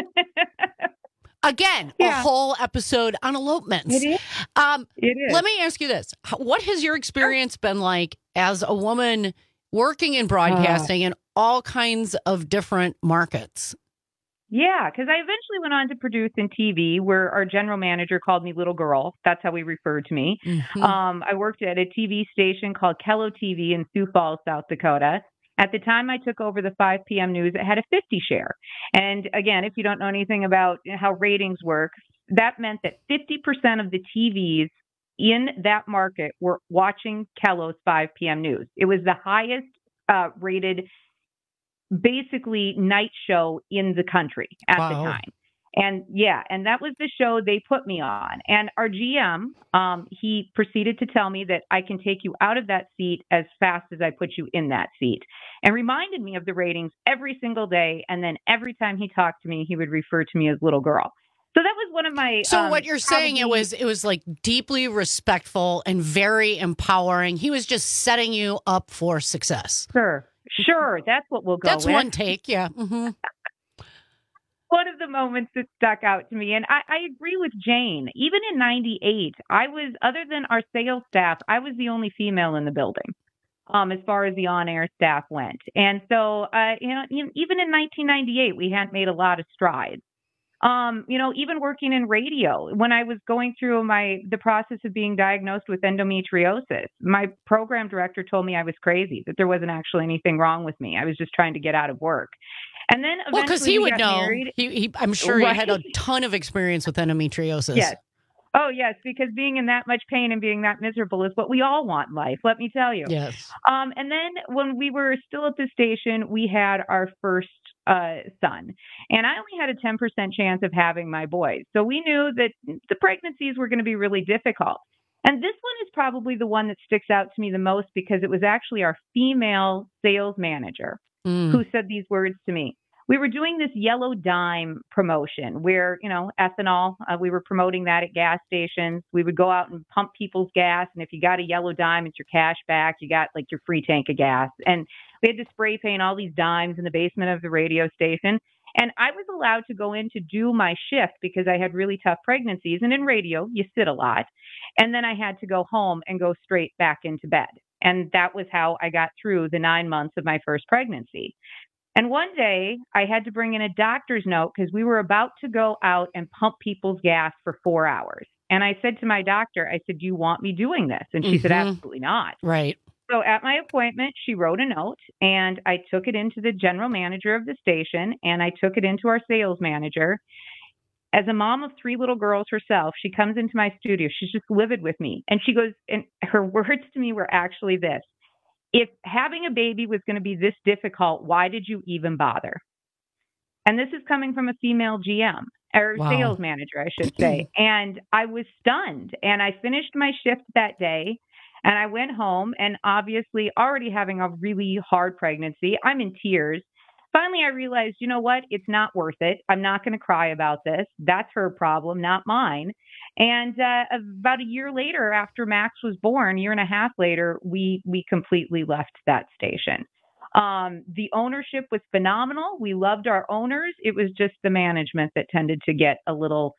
Again, Yeah. a whole episode on elopements. It is. Um, It is. Let me ask you this. H- What has your experience been like as a woman working in broadcasting in all kinds of different markets? Yeah, because I eventually went on to produce in T V, where our general manager called me Little Girl. That's how he referred to me. Mhm. Um, I worked at a T V station called Kello T V in Sioux Falls, South Dakota. At the time I took over the five p.m. news, it had a fifty share. And again, if you don't know anything about how ratings work, that meant that fifty percent of the T Vs in that market were watching Kello's five p.m. news. It was the highest uh, rated, basically, night show in the country at Wow. the time. And yeah, and that was the show they put me on. And our G M, um, he proceeded to tell me that I can take you out of that seat as fast as I put you in that seat, and reminded me of the ratings every single day. And then every time he talked to me, he would refer to me as Little Girl. So that was one of my. So um, what you're saying, probably, it was it was like deeply respectful and very empowering. He was just setting you up for success. Sure, sure. That's what we'll go That's with. one take, yeah. Mm-hmm. One of the moments that stuck out to me, and I, I agree with Jane. Even in ninety-eight, I was, other than our sales staff, I was the only female in the building, um, as far as the on-air staff went. And so, uh, you know, even in nineteen ninety-eight, we hadn't made a lot of strides. Um, you know, even working in radio, when I was going through my the process of being diagnosed with endometriosis, my program director told me I was crazy, that there wasn't actually anything wrong with me. I was just trying to get out of work. And then eventually, well, because he we would got know. Married. He, he, I'm sure Right. he had a ton of experience with endometriosis. Yes. Oh, yes, because being in that much pain and being that miserable is what we all want in life, let me tell you. Yes. Um, and then when we were still at the station, we had our first uh, son. And I only had a ten percent chance of having my boys. So we knew that the pregnancies were going to be really difficult. And this one is probably the one that sticks out to me the most because it was actually our female sales manager Mm. who said these words to me. We were doing this yellow dime promotion where, you know, ethanol, uh, we were promoting that at gas stations. We would go out and pump people's gas. And if you got a yellow dime, it's your cash back. You got like your free tank of gas. And we had to spray paint all these dimes in the basement of the radio station. And I was allowed to go in to do my shift because I had really tough pregnancies. And in radio, you sit a lot. And then I had to go home and go straight back into bed. And that was how I got through the nine months of my first pregnancy. And one day I had to bring in a doctor's note because we were about to go out and pump people's gas for four hours. And I said to my doctor, I said, do you want me doing this? And she Mm-hmm. said, absolutely not. Right. So at my appointment, she wrote a note and I took it into the general manager of the station and I took it into our sales manager. As a mom of three little girls herself, she comes into my studio. She's just livid with me. And she goes, and her words to me were actually this: if having a baby was going to be this difficult, why did you even bother? And this is coming from a female G M or Wow. sales manager, I should say. And I was stunned. And I finished my shift that day and I went home, and obviously already having a really hard pregnancy, I'm in tears. Finally, I realized, you know what? It's not worth it. I'm not going to cry about this. That's her problem, not mine. And uh, about a year later, after Max was born, a year and a half later, we we completely left that station. Um, the ownership was phenomenal. We loved our owners. It was just the management that tended to get a little,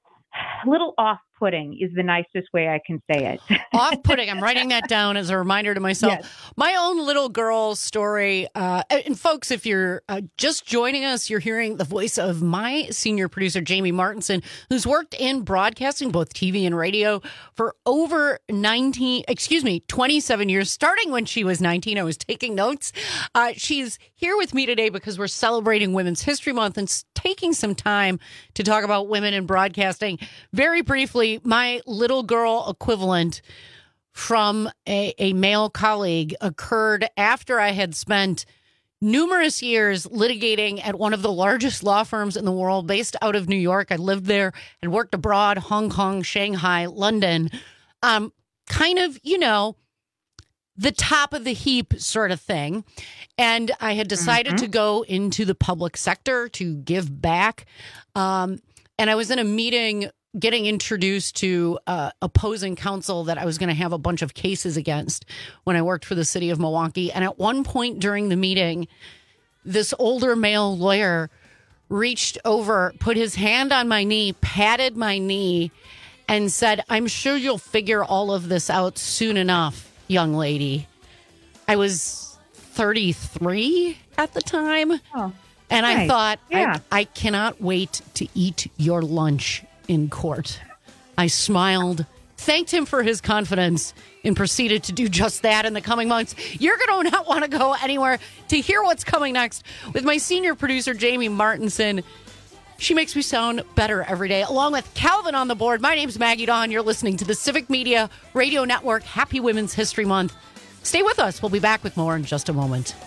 a little off-putting is the nicest way I can say it. Off-putting. I'm writing that down as a reminder to myself. Yes. My own little girl story. Uh, and folks, if you're uh, just joining us, you're hearing the voice of my senior producer, Jamie Martinson, who's worked in broadcasting, both T V and radio, for over nineteen, excuse me, twenty-seven years, starting when she was nineteen. I was taking notes. Uh, she's here with me today because we're celebrating Women's History Month and taking some time to talk about women in broadcasting. Very briefly, my little girl equivalent from a, a male colleague occurred after I had spent numerous years litigating at one of the largest law firms in the world based out of New York. I lived there and worked abroad, Hong Kong, Shanghai, London, um, kind of, you know, the top of the heap sort of thing. And I had decided mm-hmm. to go into the public sector to give back. Um, and I was in a meeting getting introduced to uh, opposing counsel that I was going to have a bunch of cases against when I worked for the city of Milwaukee. And at one point during the meeting, this older male lawyer reached over, put his hand on my knee, patted my knee, and said, "I'm sure you'll figure all of this out soon enough, young lady." I was thirty-three at the time. Oh, and nice. I thought, yeah. I, I cannot wait to eat your lunch in court. I smiled, thanked him for his confidence, and proceeded to do just that in the coming months. You're going to not want to go anywhere to hear what's coming next with my senior producer, Jamie Martinson. She makes me sound better every day, along with Calvin on the board. My name's Maggie Dawn. You're listening to the Civic Media Radio Network. Happy Women's History Month. Stay with us. We'll be back with more in just a moment.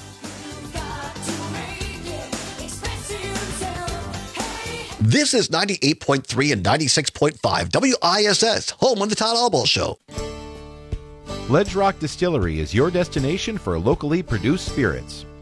This is ninety-eight point three and ninety-six point five W I S S, home of the Todd Albaugh Show. Ledge Rock Distillery is your destination for locally produced spirits.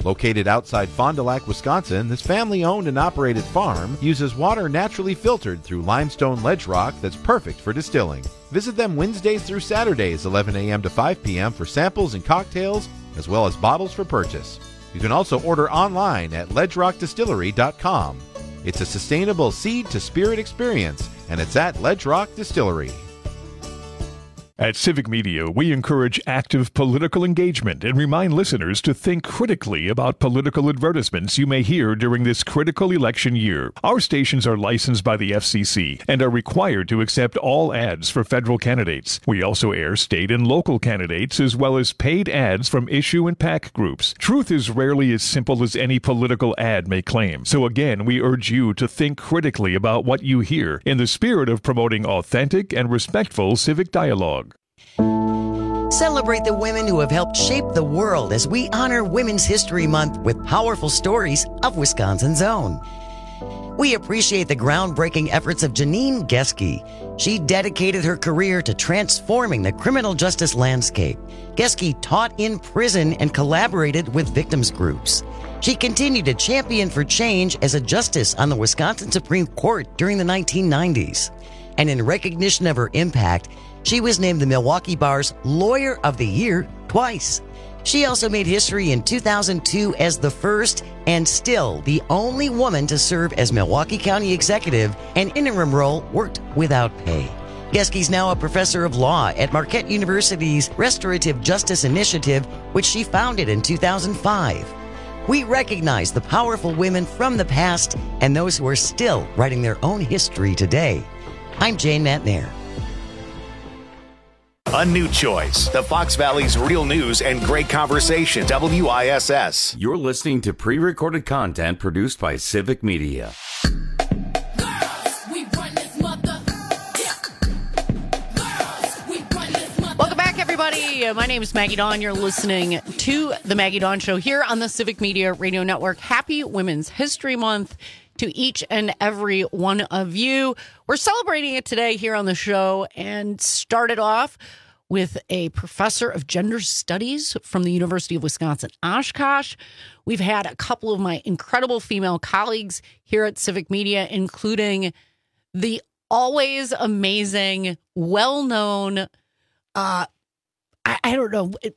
Located outside Fond du Lac, Wisconsin, this family-owned and operated farm uses water naturally filtered through limestone ledge rock that's perfect for distilling. Visit them Wednesdays through Saturdays, eleven a.m. to five p.m. for samples and cocktails, as well as bottles for purchase. You can also order online at ledge rock distillery dot com. It's a sustainable seed-to-spirit experience, and it's at Ledge Rock Distillery. At Civic Media, we encourage active political engagement and remind listeners to think critically about political advertisements you may hear during this critical election year. Our stations are licensed by the F C C and are required to accept all ads for federal candidates. We also air state and local candidates as well as paid ads from issue and PAC groups. Truth is rarely as simple as any political ad may claim. So again, we urge you to think critically about what you hear in the spirit of promoting authentic and respectful civic dialogue. Celebrate the women who have helped shape the world as we honor Women's History Month with powerful stories of Wisconsin's own. We appreciate the groundbreaking efforts of Janine Geske. She dedicated her career to transforming the criminal justice landscape. Geske taught in prison and collaborated with victims groups. She continued to champion for change as a justice on the Wisconsin Supreme Court during the nineteen nineties. And in recognition of her impact, she was named the Milwaukee Bar's Lawyer of the Year twice. She also made history in two thousand two as the first and still the only woman to serve as Milwaukee County Executive, and interim role worked without pay. Geske's now a professor of law at Marquette University's Restorative Justice Initiative, which she founded in two thousand five. We recognize the powerful women from the past and those who are still writing their own history today. I'm Jane Matnair. A new choice. The Fox Valley's real news and great conversation. W I S S. You're listening to pre-recorded content produced by Civic Media. Welcome back, everybody. My name is Maggie Dawn. You're listening to The Maggie Dawn Show here on the Civic Media Radio Network. Happy Women's History Month to each and every one of you. We're celebrating it today here on the show and started off with a professor of gender studies from the University of Wisconsin-Oshkosh. We've had a couple of my incredible female colleagues here at Civic Media, including the always amazing, well-known, uh, I, I don't know, it,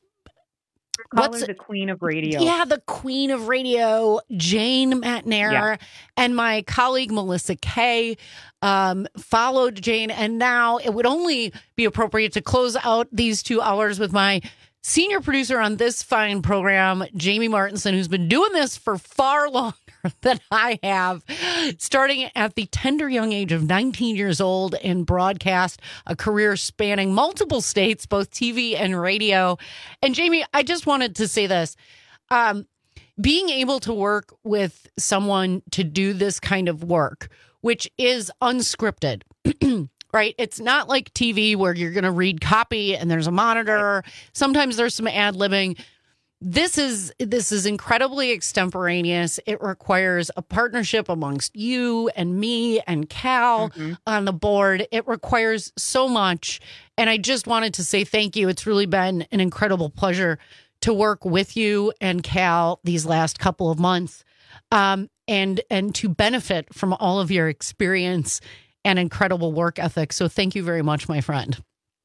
Call her the queen of radio. Yeah, the queen of radio, Jane Matnair, Yeah. and my colleague Melissa Kay um, followed Jane. And now it would only be appropriate to close out these two hours with my senior producer on this fine program, Jamie Martinson, who's been doing this for far longer than I have, starting at the tender young age of nineteen years old in broadcast, a career spanning multiple states, both T V and radio. And Jamie, I just wanted to say this. Um, being able to work with someone to do this kind of work, which is unscripted, right? It's not like T V where you're going to read copy and there's a monitor. Sometimes there's some ad-libbing. This is this is incredibly extemporaneous. It requires a partnership amongst you and me and Cal mm-hmm. on the board. It requires so much. And I just wanted to say thank you. It's really been an incredible pleasure to work with you and Cal these last couple of months, um, and and to benefit from all of your experience and incredible work ethic. So thank you very much, my friend.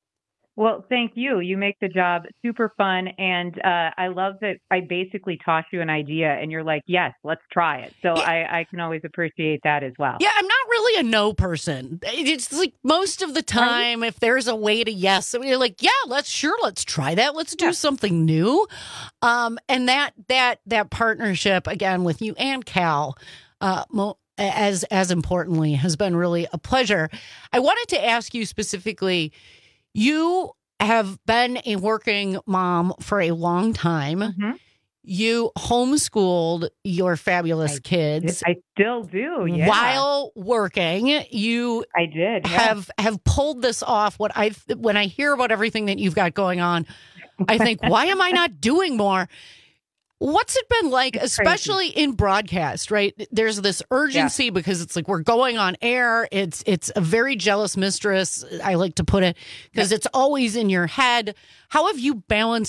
Well, thank you. You make the job super fun. And uh, I love that I basically toss you an idea and you're like, yes, let's try it. So yeah. I, I can always appreciate that as well. Yeah, I'm not really a no person. It's like most of the time, right? If there's a way to yes, you're like, yeah, let's sure, let's try that. Let's do yeah. something new. Um, and that that that partnership, again, with you and Cal, uh, mo- as as importantly, has been really a pleasure. I wanted to ask you specifically, you have been a working mom for a long time. Mm-hmm. You homeschooled your fabulous I, kids. I still do, yeah. While working, you I did yeah. have have pulled this off. What I when I hear about everything that you've got going on, I think, why am I not doing more? What's it been like, it's especially crazy. In broadcast, right? There's this urgency yeah. because it's like we're going on air. It's it's a very jealous mistress, I like to put it, because yeah. it's always in your head. How have you balanced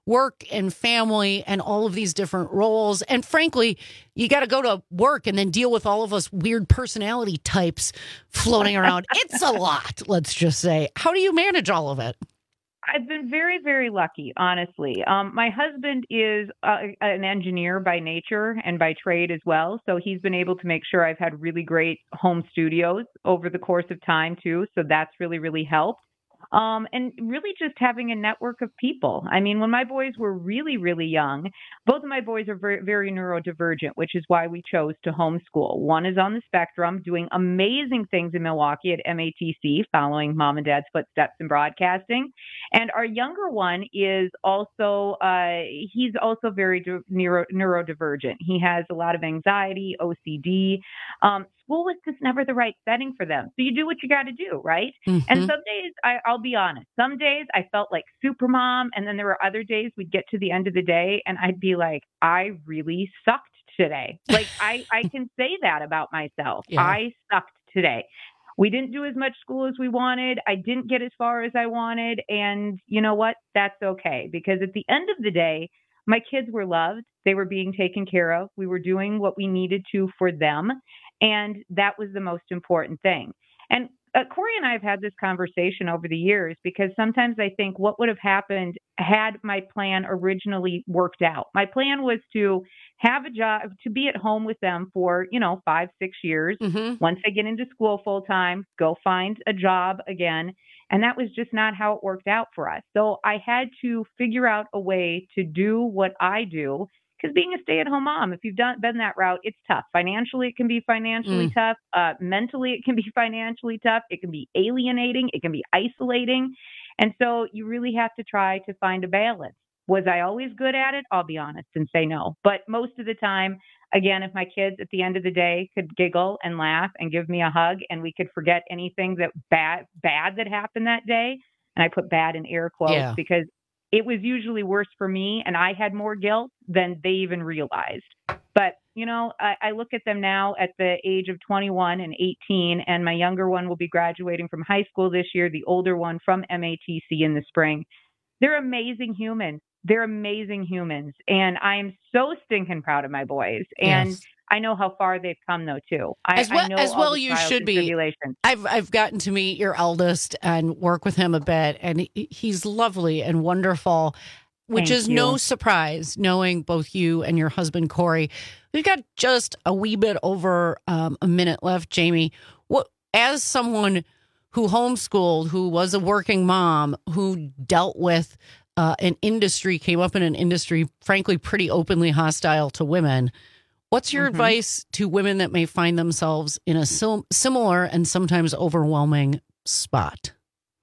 work and family and all of these different roles. And frankly, you got to go to work and then deal with all of us weird personality types floating around. It's a lot, let's just say. How do you manage all of it? I've been very, very lucky, honestly. Um, my husband is uh, an engineer by nature and by trade as well. So he's been able to make sure I've had really great home studios over the course of time, too. So that's really, really helped. Um, and really just having a network of people. I mean, when my boys were really, really young, both of my boys are very, very neurodivergent, which is why we chose to homeschool. One is on the spectrum, doing amazing things in Milwaukee at M A T C, following mom and dad's footsteps in broadcasting. And our younger one is also, uh, he's also very de- neuro- neurodivergent. He has a lot of anxiety, O C D. Um, school was just never the right setting for them. So you do what you got to do, right? Mm-hmm. And some days, I, I'll be honest, some days I felt like super mom. And then there were other days we'd get to the end of the day and I'd be like, I really sucked today. Like I, I can say that about myself. Yeah. I sucked today. We didn't do as much school as we wanted. I didn't get as far as I wanted. And you know what? That's okay. Because at the end of the day, my kids were loved. They were being taken care of. We were doing what we needed to for them. And that was the most important thing. And uh, Corey and I have had this conversation over the years because sometimes I think what would have happened had my plan originally worked out. My plan was to have a job, to be at home with them for, you know, five, six years. Mm-hmm. Once I get into school full time, go find a job again. And that was just not how it worked out for us. So I had to figure out a way to do what I do. Because being a stay-at-home mom, if you've done been that route, it's tough. Financially, it can be financially mm. tough. Uh, mentally, it can be financially tough. It can be alienating. It can be isolating. And so you really have to try to find a balance. Was I always good at it? I'll be honest and say no. But most of the time, again, if my kids at the end of the day could giggle and laugh and give me a hug and we could forget anything that bad, bad that happened that day, and I put bad in air quotes yeah. because it was usually worse for me and I had more guilt than they even realized. But, you know, I, I look at them now at the age of twenty-one and eighteen, and my younger one will be graduating from high school this year, the older one from M A T C in the spring. They're amazing humans. They're amazing humans. And I am so stinking proud of my boys. And yes. I know how far they've come, though, too. I, as well, I know as well you should be. I've I've gotten to meet your eldest and work with him a bit, and he's lovely and wonderful, which Thank is you. No surprise, knowing both you and your husband, Corey. We've got just a wee bit over um, a minute left, Jamie. What, as someone who homeschooled, who was a working mom, who dealt with uh, an industry, came up in an industry, frankly, pretty openly hostile to women, what's your mm-hmm. advice to women that may find themselves in a sim- similar and sometimes overwhelming spot?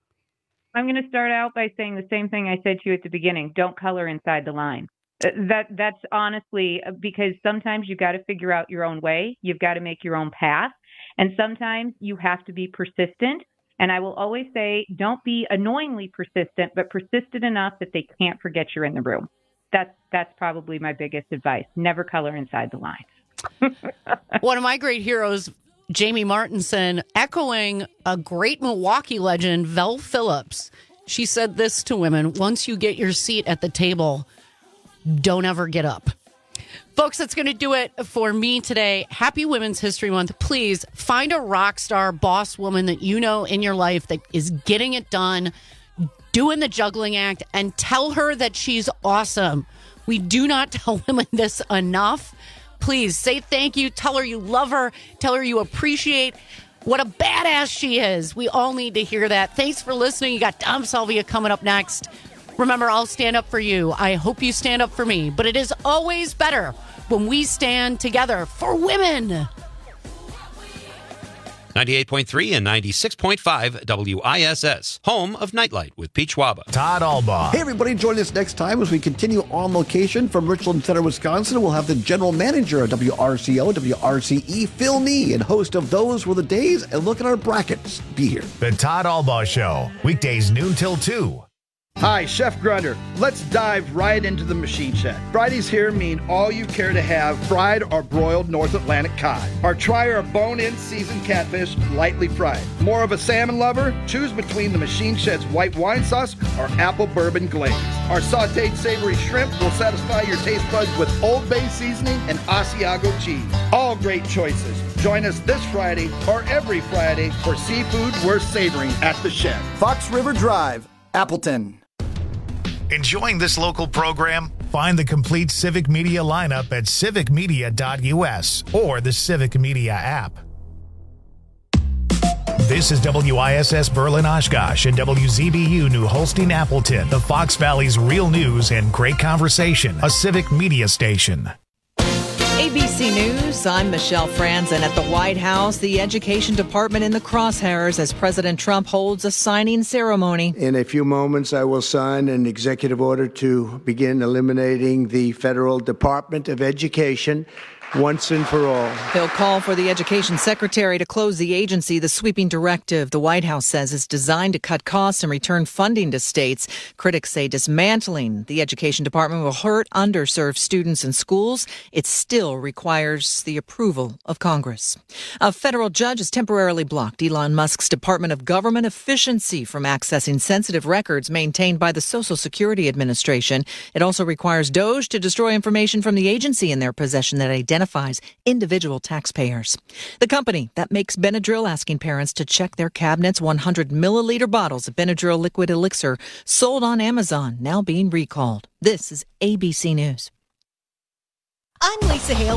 I'm going to start out by saying the same thing I said to you at the beginning. Don't color inside the line. That That's honestly because sometimes you've got to figure out your own way. You've got to make your own path. And sometimes you have to be persistent. And I will always say, don't be annoyingly persistent, but persistent enough that they can't forget you're in the room. That's that's probably my biggest advice. Never color inside the lines. One of my great heroes, Jamie Martinson, echoing a great Milwaukee legend, Vel Phillips. She said this to women: once you get your seat at the table, don't ever get up. Folks, that's going to do it for me today. Happy Women's History Month. Please find a rock star boss woman that you know in your life that is getting it done, doing the juggling act, and tell her that she's awesome. We do not tell women this enough. Please say thank you. Tell her you love her. Tell her you appreciate what a badass she is. We all need to hear that. Thanks for listening. You got Dom Salvia coming up next. Remember, I'll stand up for you. I hope you stand up for me. But it is always better when we stand together for women. ninety-eight point three and ninety-six point five W I S S, home of Nightlight with Pete Schwaba. Todd Albaugh. Hey, everybody, join us next time as we continue on location from Richland Center, Wisconsin. We'll have the general manager of W R C O, W R C E, Phil Nee, and host of Those Were the Days, and look at our brackets. Be here. The Todd Albaugh Show, weekdays noon till two. Hi, Chef Grunder. Let's dive right into the machine shed. Fridays here mean all you care to have fried or broiled North Atlantic cod. Or try our bone-in seasoned catfish lightly fried. More of a salmon lover? Choose between the machine shed's white wine sauce or apple bourbon glaze. Our sauteed savory shrimp will satisfy your taste buds with Old Bay seasoning and Asiago cheese. All great choices. Join us this Friday or every Friday for seafood worth savoring at the shed. Fox River Drive, Appleton. Enjoying this local program? Find the complete Civic Media lineup at civic media dot u s or the Civic Media app. This is W I S S Berlin Oshkosh and W Z B U New Holstein Appleton, the Fox Valley's real news and great conversation, a Civic Media station. A B C News, I'm Michelle Franzen. At the White House, the Education Department in the crosshairs as President Trump holds a signing ceremony. In a few moments, I will sign an executive order to begin eliminating the Federal Department of Education once and for all. He'll call for the Education Secretary to close the agency. The sweeping directive, the White House says, is designed to cut costs and return funding to states. Critics say dismantling the Education Department will hurt underserved students and schools. It still requires the approval of Congress. A federal judge has temporarily blocked Elon Musk's Department of Government Efficiency from accessing sensitive records maintained by the Social Security Administration. It also requires DOGE to destroy information from the agency in their possession that identifies identifies individual taxpayers. The company that makes Benadryl asking parents to check their cabinet's one hundred milliliter bottles of Benadryl liquid elixir sold on Amazon, now being recalled. This is A B C News. I'm Lisa Hale.